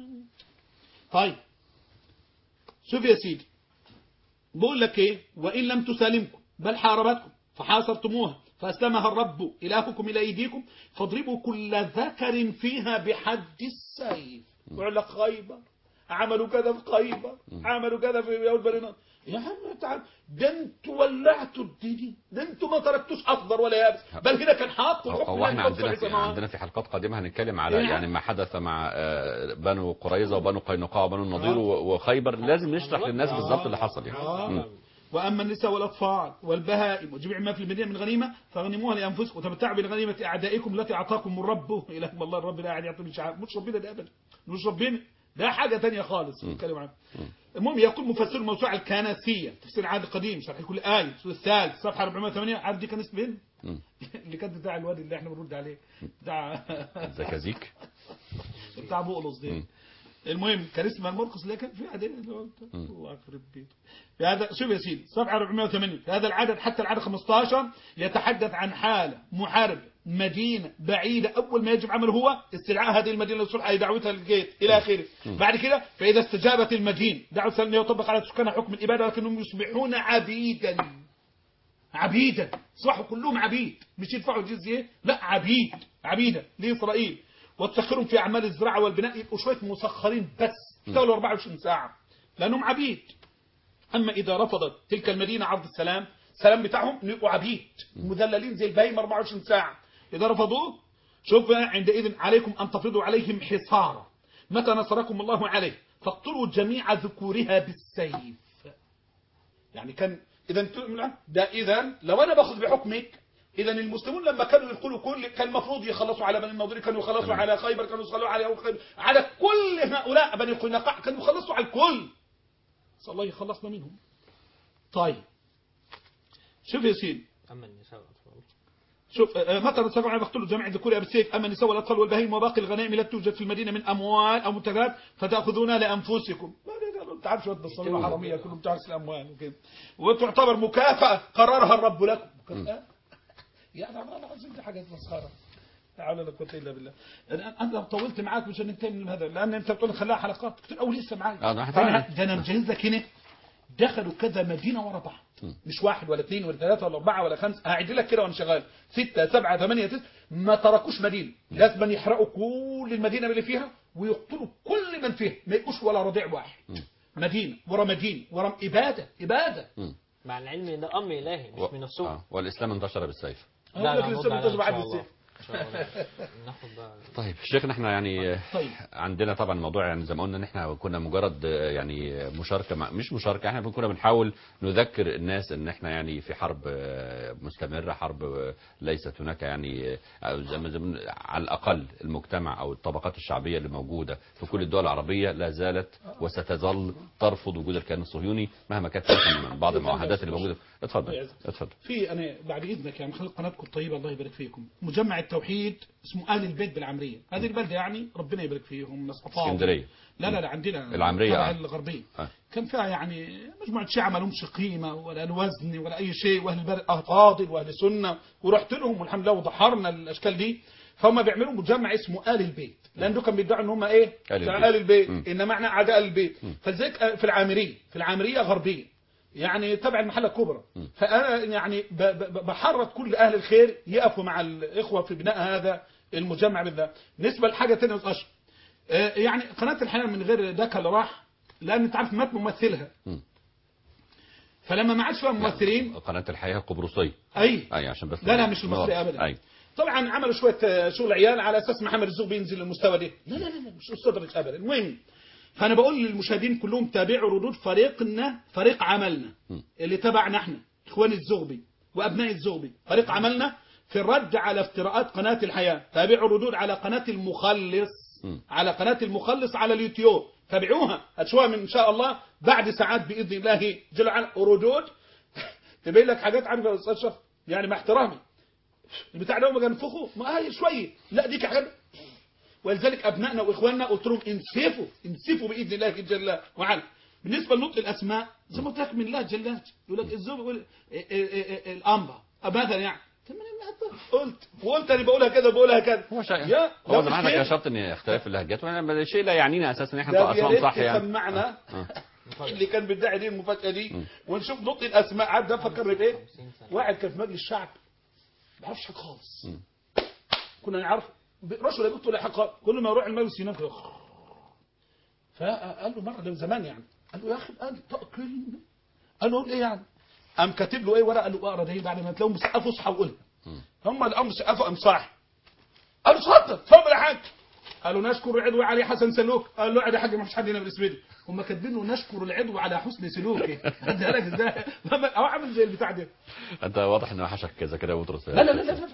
طيب شوف يا سيدي، بقول لك ايه، وان لم تسالمكم بل حاربتكم فحاصرتموها فاسلمها الرب الهكم الى ايديكم فاضربوا كل ذكر فيها بحد السيف. يقول لك خيبر عملوا كذا في خيبر، عملوا كذا في يهود بني نضر. يا عم تعال، ده انتوا ولعتوا الدنيا، ده انتوا ما تركتوش اخضر ولا يابس، بل هنا كان حاط الحكم. هو احنا عندنا في عندنا في حلقات قادمه هنتكلم على يعني يعني ما حدث مع آه، بنو قريظه وبنو قينقاع وبنو النضير وخيبر، لازم نشرح للناس بالظبط اللي حصل يعني. آه. واما النساء والاطفال والبهائم وجميع ما في المدينه من غنيمه فغنموها لانفسكم وتمتعوا بغنيمه اعدائكم التي اعطاكم الرب. اله الله الرب لا قاعد يعطي من شعب، مش ربنا ده ابدا، مش ربنا ده حاجه ثانيه خالص نتكلم عنها. المهم يقول مفسر الموسوعه الكنسيه تفسير العهد القديم شرح كل ايه السور الثالث صفحه أربعمائة وثمانية، عارف دي كنيسه فين؟ اللي كانت بتاع الواد اللي احنا بنرد عليه بتاع زكازيك بتاع بقلص دي. المهم كان اسمها المرقس اللي كان فيه عدد الله يخرب بيته. في هذا شوف يا سيدي صفحه أربعمائة وثمانية، في هذا العدد حتى العدد خمسة عشر يتحدث عن حاله محاربه مدينه بعيده، اول ما يجب عمله هو استدعاء هذه المدينه للصلح اي دعوتها للجيت الى اخره. بعد كده فاذا استجابت المدينه دعوا سلم يطبق على سكانها حكم الاباده لكنهم يصبحون عبيدا. عبيدا صحوا كلهم عبيد، مش يدفعوا جزيه، لا عبيد عبيدا لاسرائيل. وتسخرهم في اعمال الزراعه والبناء، يبقوا شويه مسخرين بس يشتغلوا أربعة وعشرين ساعه لانهم عبيد. اما اذا رفضت تلك المدينه عرض السلام، السلام بتاعهم يبقوا عبيد مذللين زي البهيمه أربعة وعشرين ساعه. اذا رفضوه شوف عندئذ عليكم ان تفرضوا عليهم حصارا متى نصركم الله عليه فاقتلوا جميع ذكورها بالسيف. يعني كان اذا ده اذا لو انا باخذ بحكمك، اذا المسلمون لما كانوا يقولوا كل كان المفروض يخلصوا على بني النضير، كانوا يخلصوا على خيبر، كانوا يخلصوا على خيبر، على كل هؤلاء بني قينقاع كانوا يخلصوا على الكل. صلى الله يخلصنا منهم. طيب شوف يا سيدي، اما النساء والاطفال شوف متى نصركم على فاقتلوا جميع الذكور بالسيف، اما النساء والاطفال والبهائم وباقي الغنائم التي توجد في المدينه من اموال او منتجات فتاخذونها لانفسكم. ما تعرفش واد بالصلاه حراميه كلهم بتاع الاموال وكده، وتعتبر مكافاه قررها الرب لكم. يعني والله العظيم دي حاجه مسخره. لا حول ولا قوه الا بالله. انا طولت معاك مش هننتهي من هذا، لان انت بتقول خلاها حلقات كتير قوي لسه معايا. ده انا مجهز لك هنا دخلوا كذا مدينه ورا بعض، مش واحد ولا اثنين ولا ثلاثه ولا اربعه ولا خمسه، هعد لك كده وانا شغال سته سبعه ثمانيه تسعه، ما تركوش مدينه، لازم يحرقوا كل المدينه اللي فيها ويقتلوا كل من فيها، ما يبقوش ولا رضيع واحد. مدينه ورا مدينه ورا اباده اباده. مع العلم ان ده امر الهي مش من نفسه. آه. والاسلام انتشر بالسيف. لا لا انتشر بعد السيف. طيب شيخنا احنا يعني طيب. عندنا طبعا الموضوع يعني زي ما قلنا ان احنا كنا مجرد يعني مشاركه مع مش مشاركه، احنا كنا بنحاول نذكر الناس ان احنا يعني في حرب مستمره، حرب ليست هناك يعني زي ما على الاقل المجتمع او الطبقات الشعبيه اللي موجوده في كل الدول العربيه لا زالت وستظل ترفض وجود الكيان الصهيوني مهما كانت من بعض المعاهدات اللي موجوده. اتفضل اتفضل. في انا بعد اذنك يعني خلق قناتكم الطيبه الله يبارك فيكم، مجمع التوحيد اسمه آل البيت بالعمريه، هذه البلده يعني ربنا يبارك فيهم ناس أفاضل. اسكندريه. لا لا لا عندنا العمريه آه. الغربيه آه. كان فيها يعني مجموعه شيعة ما لهمش قيمه ولا الوزن ولا اي شيء، واهل البلد افاضل واهل سنه، ورحت لهم والحمد لله وضحرنا الاشكال دي. فهم بيعملوا مجمع اسمه آل البيت، لانه كانوا بيدعوا ان هم ايه؟ آل البيت، ان معنى اعداء البيت. فلذلك في العامريه في العامريه غربيه يعني تبع المحله الكبرى، فانا يعني بحرض كل اهل الخير يقفوا مع الاخوه في بناء هذا المجمع بالذات. بالنسبه لحاجه ثانيه اشهر يعني قناه الحياه من غير دكا اللي راح، لان انت عارف مات ممثلها، فلما ما عادش فيها ممثلين قناه الحياه القبرصيه اي اي عشان بس لا لا مش المصري ابدا أي. طبعا عملوا شويه شغل عيال على اساس محمد الزوق بينزل للمستوى ده، لا لا لا مش استدرج ابدا. المهم فانا بقول للمشاهدين كلهم تابعوا ردود فريقنا، فريق عملنا اللي تبعنا احنا اخوان الزغبي وابناء الزغبي، فريق عملنا في الرد على افتراءات قناه الحياه، تابعوا ردود على قناه المخلص م. على قناة المخلص على اليوتيوب، تابعوها هتشوفها من إن شاء الله بعد ساعات بإذن الله جل وعلا ردود تبين لك حاجات عارفة يا أستاذ شرف، يعني مع احترامي البتاع ده ما ينفخوا ما هي شوية، لا ديك حاجات. ولذلك أبنائنا وإخواننا قلت لهم انسفوا انسفوا بإذن الله جل وعلا. بالنسبة لنطق الأسماء زي ما قلت لك من الله جلات، يقول لك الزوج يقول الأنبا مثلا يعني قلت وقلت انا بقولها كذا بقولها كذا. هو شيء يا هو زي ما حضرتك اشرت ان اختلاف اللهجات وانا شيء لا يعنينا اساسا ان احنا نطق ده اسماء صح يعني. سمعنا آه. آه. اللي كان بيدعي دي المفاجاه دي ونشوف نطق الاسماء. عاد ده فكرني بايه؟ واحد كان في مجلس الشعب ما بيعرفش حاجه خالص، كنا نعرف رشوه ولا بيقول حاجه خالص، كل ما يروح المجلس ينام كده. فقال له مره ده زمان يعني، قال له يا اخي قال طق كلمه، قال له ايه يعني؟ قام كاتب له ايه ورقه، قال له اقرا ده بعد ما تلاقيهم مسقفوا اصحى وقولها. هم الامر مسقفوا قام صاحي، قال له اتفضل اتفضل يا حاج. قالوا نشكر العضو علي حسن سلوك، قال له يا حاج ما فيش حد هنا بالاسم ده. هم كاتبين له نشكر العضو على حسن سلوكه. اديها لك ازاي؟ هو عامل زي البتاع ده. انت واضح انه حشك زكريا بطرس. لا لا لا لا, لا, لا.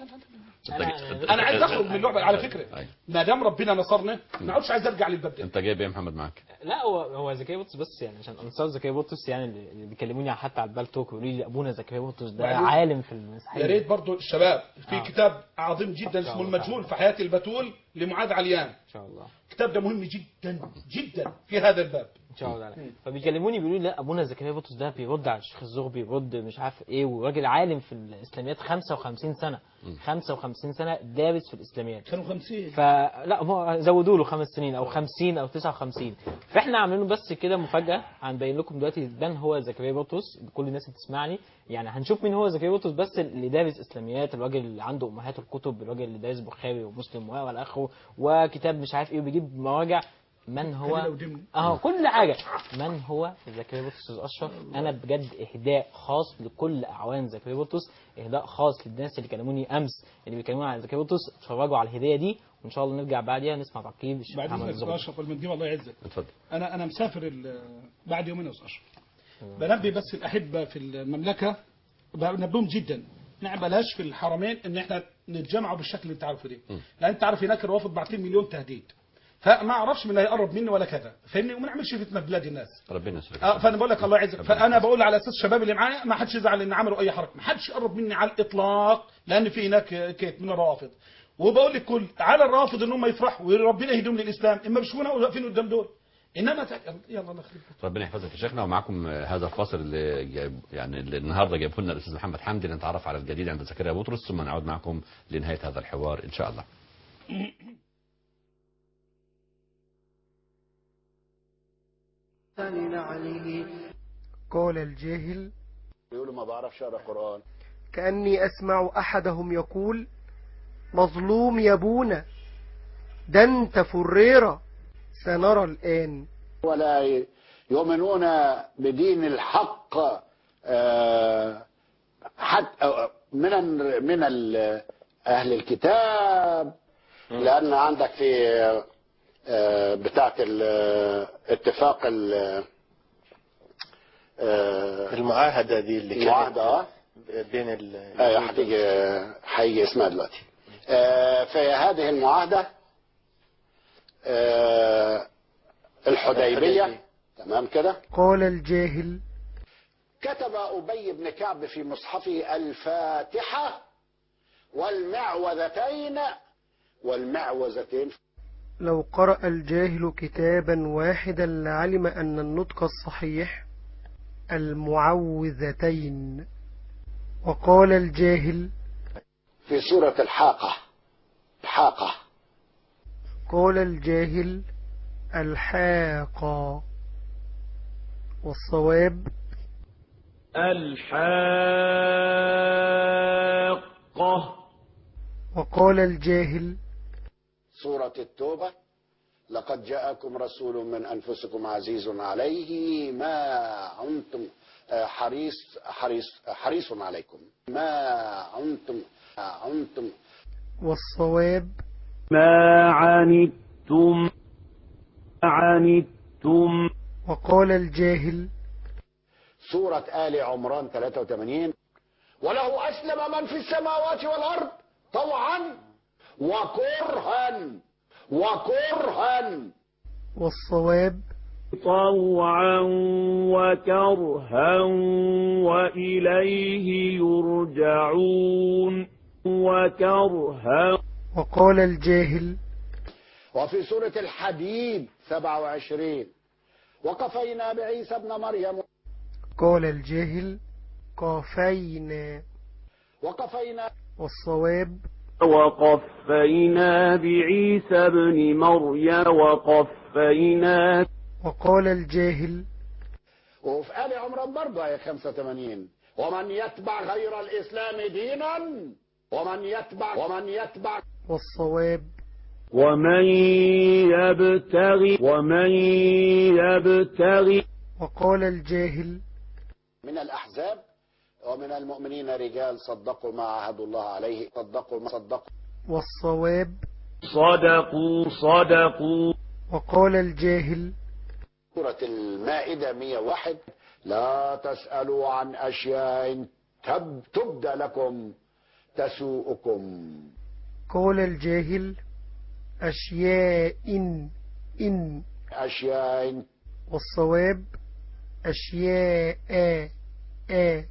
أنا, انا عايز اخرج من اللعبه على فكره، ما دام ربنا نصرنا ما عادش عايز ارجع للباب ده. انت جايب ايه يا محمد معاك؟ لا هو هو زكريا بطرس بس يعني عشان انصار زكريا بطرس يعني اللي بيكلموني حتى على البال توك ويقولوا لي ابونا زكريا بطرس ده عالم في المسيحيه. يا ريت برضه الشباب في آه. كتاب عظيم جدا اسمه المجهول في حياه البتول لمعاذ عليان. ان شاء الله الكتاب ده مهم جدا جدا في هذا الباب ان شاء الله. فبيكلموني بيقولوا لي لا ابونا زكريا بطرس ده بيرد على الشيخ الزغبي، بيرد مش عارف ايه، وراجل عالم في الاسلاميات خمسة وخمسين سنه خمسة وخمسين سنه دارس في الاسلاميات. كانوا خمسين فلا هو زودوا له خمس سنين او خمسين او تسعة وخمسين. فاحنا عاملين بس كده مفاجاه هنبين لكم دلوقتي من هو زكريا بطرس. كل الناس اللي بتسمعني يعني هنشوف مين هو زكريا بطرس، بس اللي دارس اسلاميات، الراجل اللي عنده امهات الكتب، الراجل اللي دارس بخاري ومسلم والى اخره وكتاب مش عارف ايه وبيجيب مراجع. من هو اه كل حاجه. من هو زكريا بطرس الاشرف؟ انا بجد اهداء خاص لكل اعوان زكريا بطرس، اهداء خاص للناس اللي كلموني امس اللي بيكلموني على زكريا بطرس. اتفرجوا على الهديه دي وان شاء الله نرجع بعديها نسمع تعقيب الشيخ محمد الزغبي. اشرف المنديب الله يعزك. اتفضل. انا انا مسافر بعد يومين يا استاذ اشرف. بنبي بس الاحبه في المملكه بنبههم جدا نعم بلاش في الحرمين ان احنا نتجمعوا بالشكل اللي انت عارفه ده، لان انت عارف هناك الروافض باعتين مليون تهديد، فما اعرفش من اللي هيقرب مني ولا كذا فاهمني، وما نعملش فتنه في بلاد الناس. ربنا يسلمك. اه فانا بقول لك الله يعزك. فانا بقول على اساس الشباب اللي معايا ما حدش يزعل ان عملوا اي حركه، ما حدش يقرب مني على الاطلاق لان في هناك كيت من الروافض. وبقول لكل على الرافض ان هم يفرحوا وربنا يهديهم للاسلام، اما بيشوفونا واقفين قدام دول انما تع... يلا الله يخليك. ربنا يحفظك يا شيخنا. ومعكم هذا الفاصل اللي جايب يعني اللي النهارده جايبه لنا الاستاذ محمد حمدي لنتعرف على الجديد عند زكريا بطرس، ثم نعود معكم لنهايه هذا الحوار ان شاء الله. قال الجاهل يقولوا ما بعرفش اقرا قران، كأني أسمع أحدهم يقول مظلوم يا ابونا ده انت فريرة. سنرى الآن. ولا يؤمنون بدين الحق حتى من من اهل الكتاب، لان عندك في بتاعه الاتفاق المعاهدة دي اللي كانت المعاهدة بين ال ايوه هتيجي هيجي اسمها دلوقتي. في هذه المعاهدة الحديبية تمام كده. قال الجاهل كتب أبي بن كعب في مصحفه الفاتحة والمعوذتين والمعوذتين. لو قرأ الجاهل كتابا واحدا لعلم أن النطق الصحيح المعوذتين. وقال الجاهل في سورة الحاقة الحاقة. قال الجاهل الحاقة. والصواب الحاقة. وقال الجاهل سورة التوبة لقد جاءكم رسول من أنفسكم عزيز عليه ما عنتم حريص حريص حريص عليكم ما عنتم عنتم. والصواب ما عنتم عنتم. وقال الجاهل سورة آل عمران ثلاثة وثمانين وله أسلم من في السماوات والأرض طوعا وكرها وكرها. والصواب طوعا وكرها وإليه يرجعون وكرها. وقال الجاهل وفي سورة الحديد سبعة وعشرين وقفينا بعيسى ابن مريم. قال الجاهل قافينا. وقفينا. والصواب وقفينا بعيسى ابن مريم وقفينا. وقال الجاهل. وفي آل عمران برضه آية خمسة وثمانين ومن يتبع غير الإسلام دينا ومن يتبع ومن يتبع. والصواب ومن يبتغي ومن يبتغي. وقال الجاهل من الأحزاب ومن المؤمنين رجال صدقوا ما عاهدوا الله عليه صدقوا ما صدقوا. والصواب صدقوا صدقوا. وقال الجاهل سورة المائدة مئة وواحد لا تسألوا عن أشياء تب تبدى لكم تسوءكم. قال الجاهل أشياء إن إن أشياء. والصواب أشياء آ آ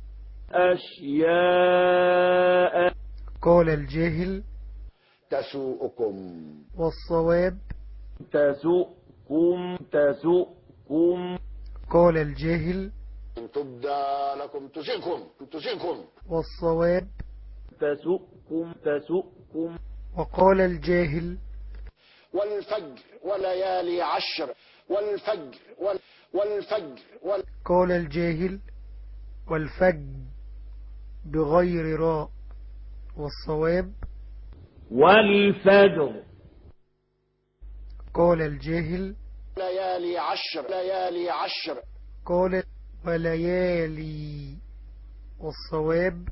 أشياء. قال الجاهل تسوءكم. والصواب تسوءكم تسوءكم. قال الجاهل إن تبدى لكم تسوءكم تسوءكم. والصواب تسوءكم تسوءكم. وقال الجاهل والفجر وليالي عشر والفجر وال والفجر وال. قال الجاهل والفجر بغير راء. والصواب والفجر. قال الجاهل ليالي عشر ليالي عشر. قال وليالي. والصواب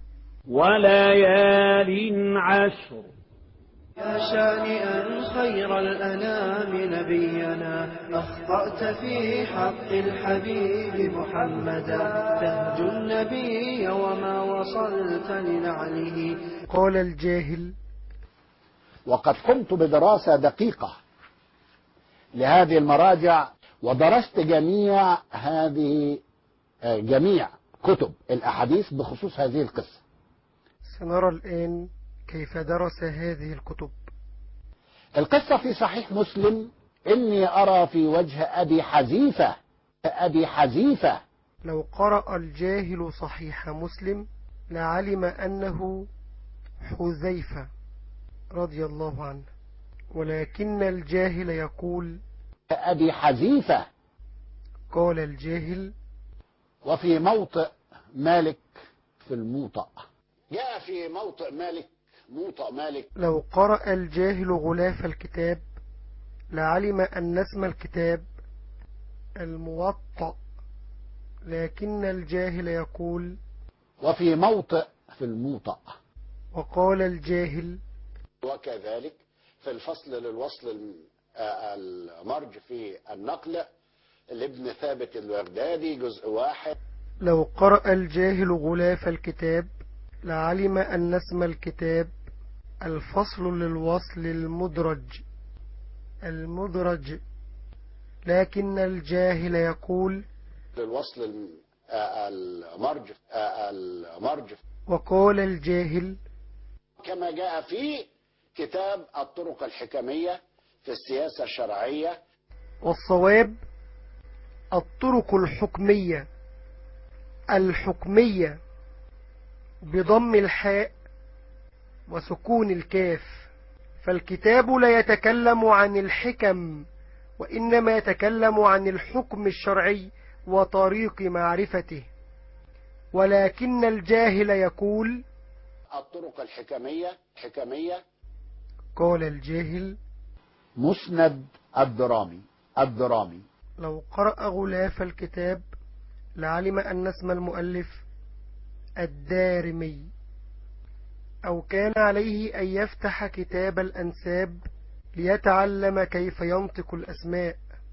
وليال عشر. يا شانئا خير الأنام نبينا أخطأت في حق الحبيب محمدا تهجو النبي وما وصلت لنعله. قال الجاهل وقد قمت بدراسة دقيقة لهذه المراجع ودرست جميع هذه جميع كتب الأحاديث بخصوص هذه القصة. سنرى الآن كيف درس هذه الكتب. القصة في صحيح مسلم إني أرى في وجه أبي حذيفة أبي حذيفة. لو قرأ الجاهل صحيح مسلم لعلم أنه حذيفة رضي الله عنه، ولكن الجاهل يقول أبي حذيفة. قال الجاهل وفي موطئ مالك في الموطأ. جاء في موطئ مالك موطأ مالك. لو قرأ الجاهل غلاف الكتاب لعلم أن اسم الكتاب الموطأ، لكن الجاهل يقول وفي موطئ في الموطأ. وقال الجاهل وكذلك في الفصل للوصل المرج في النقل لابن ثابت البغدادي جزء واحد. لو قرأ الجاهل غلاف الكتاب لعلم أن اسم الكتاب الفصل للوصل المدرج المدرج، لكن الجاهل يقول للوصل المرج المرج. وقال الجاهل كما جاء في كتاب الطرق الحكمية في السياسة الشرعية. والصواب الطرق الحكمية الحكمية بضم الحاء وسكون الكاف، فالكتاب لا يتكلم عن الحكم وإنما يتكلم عن الحكم الشرعي وطريق معرفته، ولكن الجاهل يقول الطرق الحكمية حكمية. قال الجاهل مسند الدرامي الدرامي. لو قرأ غلاف الكتاب لعلم أن اسم المؤلف الدارمي، أو كان عليه أن يفتح كتاب الأنساب ليتعلم كيف ينطق الأسماء.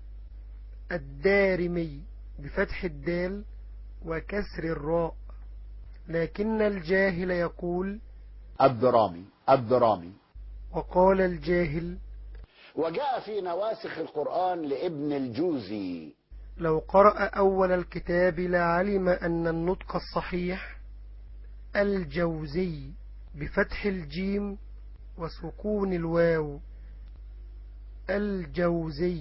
الدارمي بفتح الدال وكسر الراء، لكن الجاهل يقول الدرامي الدرامي. وقال الجاهل وجاء في نواسخ القرآن لابن الجوزي: لو قرأ أول الكتاب لعلم أن النطق الصحيح الجوزي بفتح الجيم وسكون الواو الجوزي،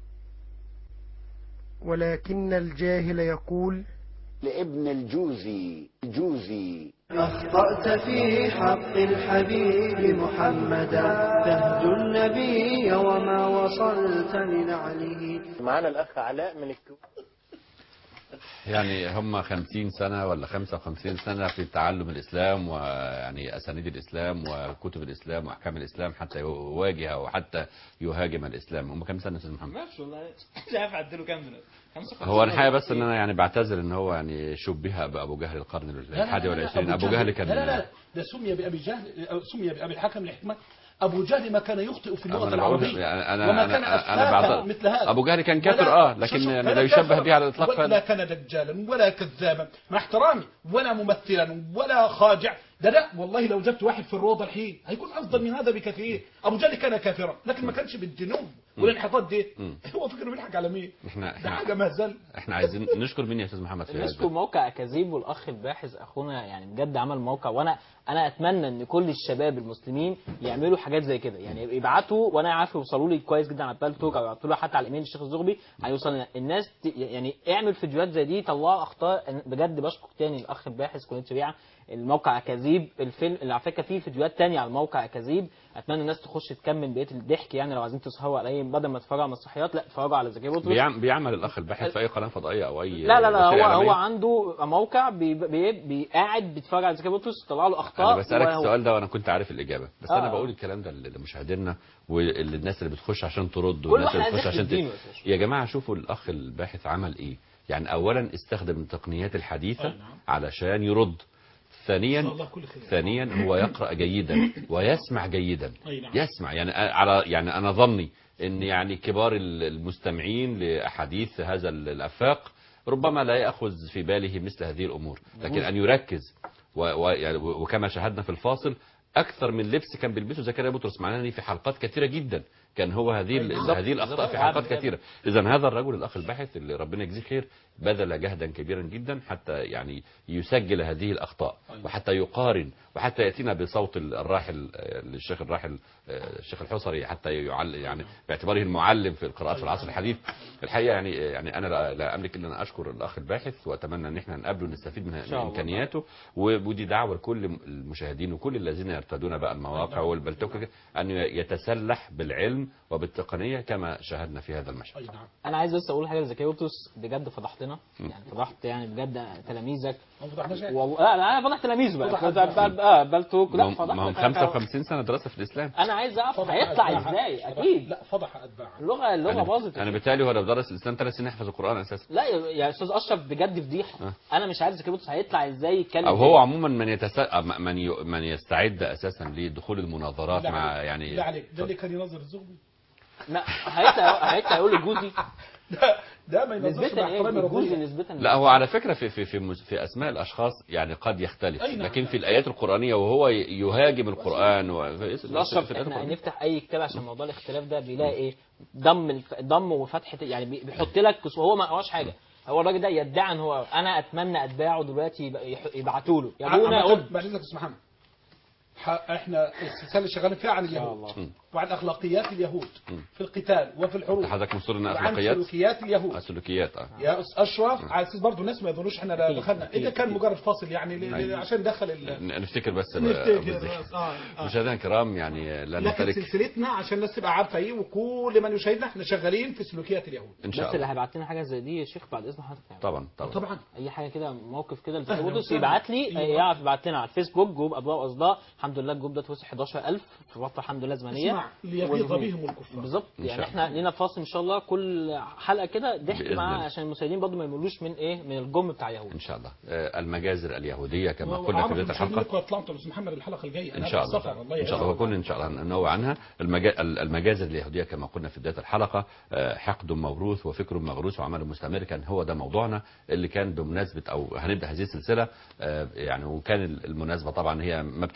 ولكن الجاهل يقول لابن الجوزي جوزي. أخطأت في حق الحبيب محمدا، تهجو النبي وما وصلت لنعله. معانا الأخ علاء من الكويت. يعني هم خمسين سنة ولا خمسة وخمسين سنة في تعلم الإسلام، ويعني أسانيد الإسلام وكتب الإسلام وأحكام الإسلام حتى يواجه وحتى يهاجم الإسلام. هم كم سنة أستاذ محمد؟ ما والله مش عارف أعدله كام دلوقتي. هو الحقيقة بس ان انا يعني بعتذر ان هو يعني شبه بابو جهل القرن الحادي والعشرين. ابو جهل كان لا لا لا ده سمي بابي جهل، سمي بابي الحكم الحكمة. ابو جهل ما كان يخطئ في اللغة العربية يعني انا وما انا كان انا بعتذر مثل هذا. ابو جهل كان كافر اه لكن يعني لا يشبه به على الاطلاق. ولا كان دجالا ولا كذابا مع احترامي، ولا ممثلا ولا خاجع. ده لا والله لو جبت واحد في الروضة الحين هيكون افضل من هذا بكثير. ابو جهل كان كافرا لكن ما كانش بالجنوب والانحطاط دي. هو فكره بيضحك على مين؟ احنا ده حاجه مهزله. احنا عايزين نشكر مين يا استاذ محمد في هذا؟ نشكر موقع اكاذيب والاخ الباحث اخونا، يعني بجد عمل موقع، وانا انا اتمنى ان كل الشباب المسلمين يعملوا حاجات زي كده، يعني يبعتوا وانا عارف يوصلوا لي كويس جدا على البال توك او يبعتوا له حتى على الايميل الشيخ الزغبي هيوصل الناس. يعني اعمل فيديوهات زي دي طلعوا اخطاء. بجد بشكر تاني الاخ الباحث كليه شريعه الموقع اكاذيب. الفيلم اللي على فكره فيه فيديوهات تانية على الموقع اكاذيب، اتمنى الناس تخش تكمل بقيه الضحك. يعني لو عايزين تسهروا على اي بدل ما تتفرجوا على مسرحيات لا اتفرجوا على زكي بطرس. بيعمل, بيعمل الاخ الباحث في اي قناه فضائيه او اي لا لا لا هو هو عنده موقع بي بي بي قاعد بيتفرج على زكي بطرس طلع له اخطاء. انا بسالك السؤال ده وانا كنت عارف الاجابه بس آه. انا بقول الكلام ده لمشاهدينا والناس اللي بتخش عشان ترد والناس اللي بتخش عشان ت... يا جماعه شوفوا الاخ الباحث عمل ايه. يعني اولا استخدم التقنيات الحديثه علشان يرد. ثانيا ثانيا هو يقرأ جيدا ويسمع جيدا. يسمع يعني على يعني انا ظني ان يعني كبار المستمعين لاحاديث هذا الافاق ربما لا ياخذ في باله مثل هذه الامور، لكن ان يركز وكما شاهدنا في الفاصل اكثر من لبس كان بيلبسه زكريا بطرس، معناه ان في حلقات كثيره جدا كان هو هذه هذه الاخطاء في حلقات كثيره. اذا هذا الرجل الاخ الباحث اللي ربنا يجزيه خير بذل جهدا كبيرا جدا حتى يعني يسجل هذه الاخطاء وحتى يقارن وحتى ياتينا بصوت الراحل الشيخ الراحل الشيخ الحصري حتى يعلم يعني باعتباره المعلم في القراءات في العصر الحديث. الحقيقه يعني يعني انا لا املك الا ان اشكر الاخ الباحث واتمنى ان احنا نقابله ونستفيد من امكانياته. ودي دعوه لكل المشاهدين وكل الذين يرتدون بقى المواقع والبلتوك ان يتسلح بالعلم وبالتقنيه كما شاهدنا في هذا المشهد. انا عايز بس اقول حاجه لزكي بطرس، بجد فضحتنا يعني فضحت يعني بجد تلاميذك. والله لا لا انا فضحت تلاميذه بقى اه بلتوك. لا فضحت ما هم خمسة وخمسين سنه دراسه في الاسلام. انا عايز اعرف هيطلع ازاي. اكيد لا فضح اتباعه. اللغه اللغه باظت. انا بالتالي هو لو درس الاسلام ثلاث سنين يحفظ القران اساسا. لا يا استاذ اشرف بجد فضيحه. أه. انا مش عارف زكي بطرس هيطلع ازاي يتكلم او هو عموما من يتسا... من ي... من يستعد اساسا لدخول المناظرات مع يعني لا عليك ده اللي كان ينظر الزغبي. لا هيطلع هيطلع يقول الجوزي ده ده ما ينظرش مع احترامي الجوزي نسبة. لا هو على فكره في في في, في اسماء الاشخاص يعني قد يختلف لكن في الايات القرانيه وهو يهاجم القران واشرف احنا هنفتح اي كتاب عشان موضوع الاختلاف ده بيلاقي ايه ضم الف... ضم وفتحه يعني بيحط لك وهو ما هوش حاجه. هو الراجل ده يدعي ان هو انا اتمنى اتباعه دلوقتي يبعتوا له يا ابونا قول بعد اذنك استاذ محمد احنا السلسله اللي شغالين فيها عن اليهود وعن اخلاقيات اليهود في القتال وفي الحروب. حضرتك مصر ان اخلاقيات سلوكيات اليهود السلوكيات اه يا اشرف على اساس برضه الناس ما يظنوش احنا دخلنا اذا كان مجرد فاصل يعني عشان ندخل نفتكر بس اه مشاهدينا الكرام يعني لا نمتلك سلسلتنا عشان الناس تبقى عارفه ايه وكل من يشاهدنا احنا شغالين في سلوكيات اليهود ان شاء الله. بس اللي هيبعت لنا حاجه زي دي يا شيخ بعد اذن حضرتك يعني. طبعا طبعا طبعا اي حاجه كده موقف كده لزكي يبعت لي يعرف يبعت لنا على الفيسبوك جروب ابواب واصداء. الحمد لله الجروب ده توسع احداشر ألف في فتره الحمد لله زمنيه. اسمع ليغيظ بهم الكفار بالظبط. يعني احنا لينا فاصل ان شاء الله كل حلقه كده ضحك مع عشان المشاهدين برضه ما يملوش من ايه من الجم بتاع يهود ان شاء الله. المجازر اليهوديه كما قلنا في بدايه الحلقه اطلعتوا استاذ محمد الحلقه الجايه ان شاء الله ان شاء الله وكون ان شاء الله ننوع عنها. المجازر اليهوديه كما قلنا في بدايه الحلقه حقد موروث وفكر مغروس وعمل مستمر كان هو ده موضوعنا اللي كان بمناسبه او هنبدا هذه السلسله يعني. وكان المناسبه طبعا هي ما بتنتهيش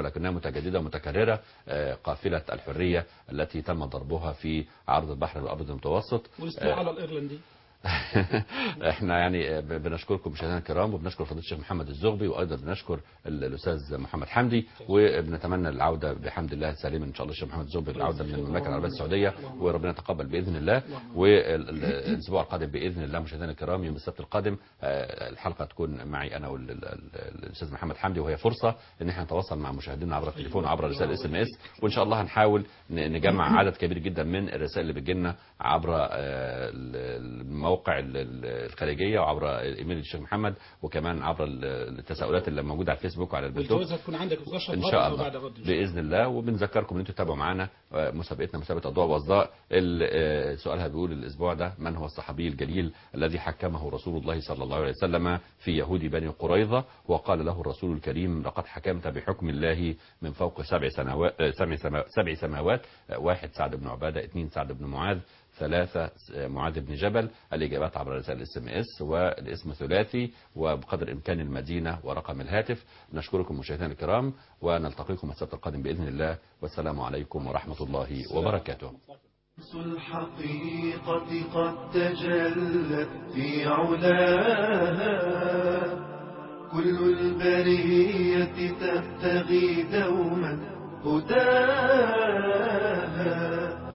ولكنها متجددة ومتكررة. قافلة الحرية التي تم ضربها في عرض البحر الأبيض المتوسط والاستيلاء على الإيرلندي. احنا يعني بنشكركم مشاهدينا الكرام، وبنشكر فضيله الشيخ محمد الزغبي، وايضا بنشكر الاستاذ محمد حمدي، وبنتمنى العوده بحمد الله سالما ان شاء الله الشيخ محمد الزغبي، العوده من المملكه العربيه السعوديه، وربنا يتقبل باذن الله. والاسبوع القادم باذن الله مشاهدينا الكرام يوم السبت القادم الحلقه تكون معي انا والاستاذ محمد حمدي، وهي فرصه ان احنا نتواصل مع مشاهدينا عبر التليفون وعبر رسائل اس ام اس، وان شاء الله هنحاول نجمع عدد كبير جدا من الرسائل اللي بتجيلنا عبر المواقع الخارجيه وعبر ايميل الشيخ محمد، وكمان عبر التساؤلات اللي موجوده على الفيسبوك وعلى البلتوك ان شاء الله باذن الله. وبنذكركم ان انتم تتابعوا معانا مسابقتنا مسابقه اضواء واصداء. سؤالها بيقول الاسبوع ده: من هو الصحابي الجليل الذي حكمه رسول الله صلى الله عليه وسلم في يهود بني قريظه وقال له الرسول الكريم: لقد حكمت بحكم الله من فوق سبع سنوات سبع سماوات, سبع سماوات. واحد سعد بن عباده، اثنين سعد بن معاذ، ثلاثة معاذ بن جبل. الإجابات عبر رسائل الاس ام اس، والاسم ثلاثي وبقدر إمكان المدينة ورقم الهاتف. نشكركم مشاهدينا الكرام، ونلتقيكم السبت القادم بإذن الله، والسلام عليكم ورحمة الله وبركاته. الحقيقة قد تجلت في علاها، كل البرية تبتغي دوما هداها.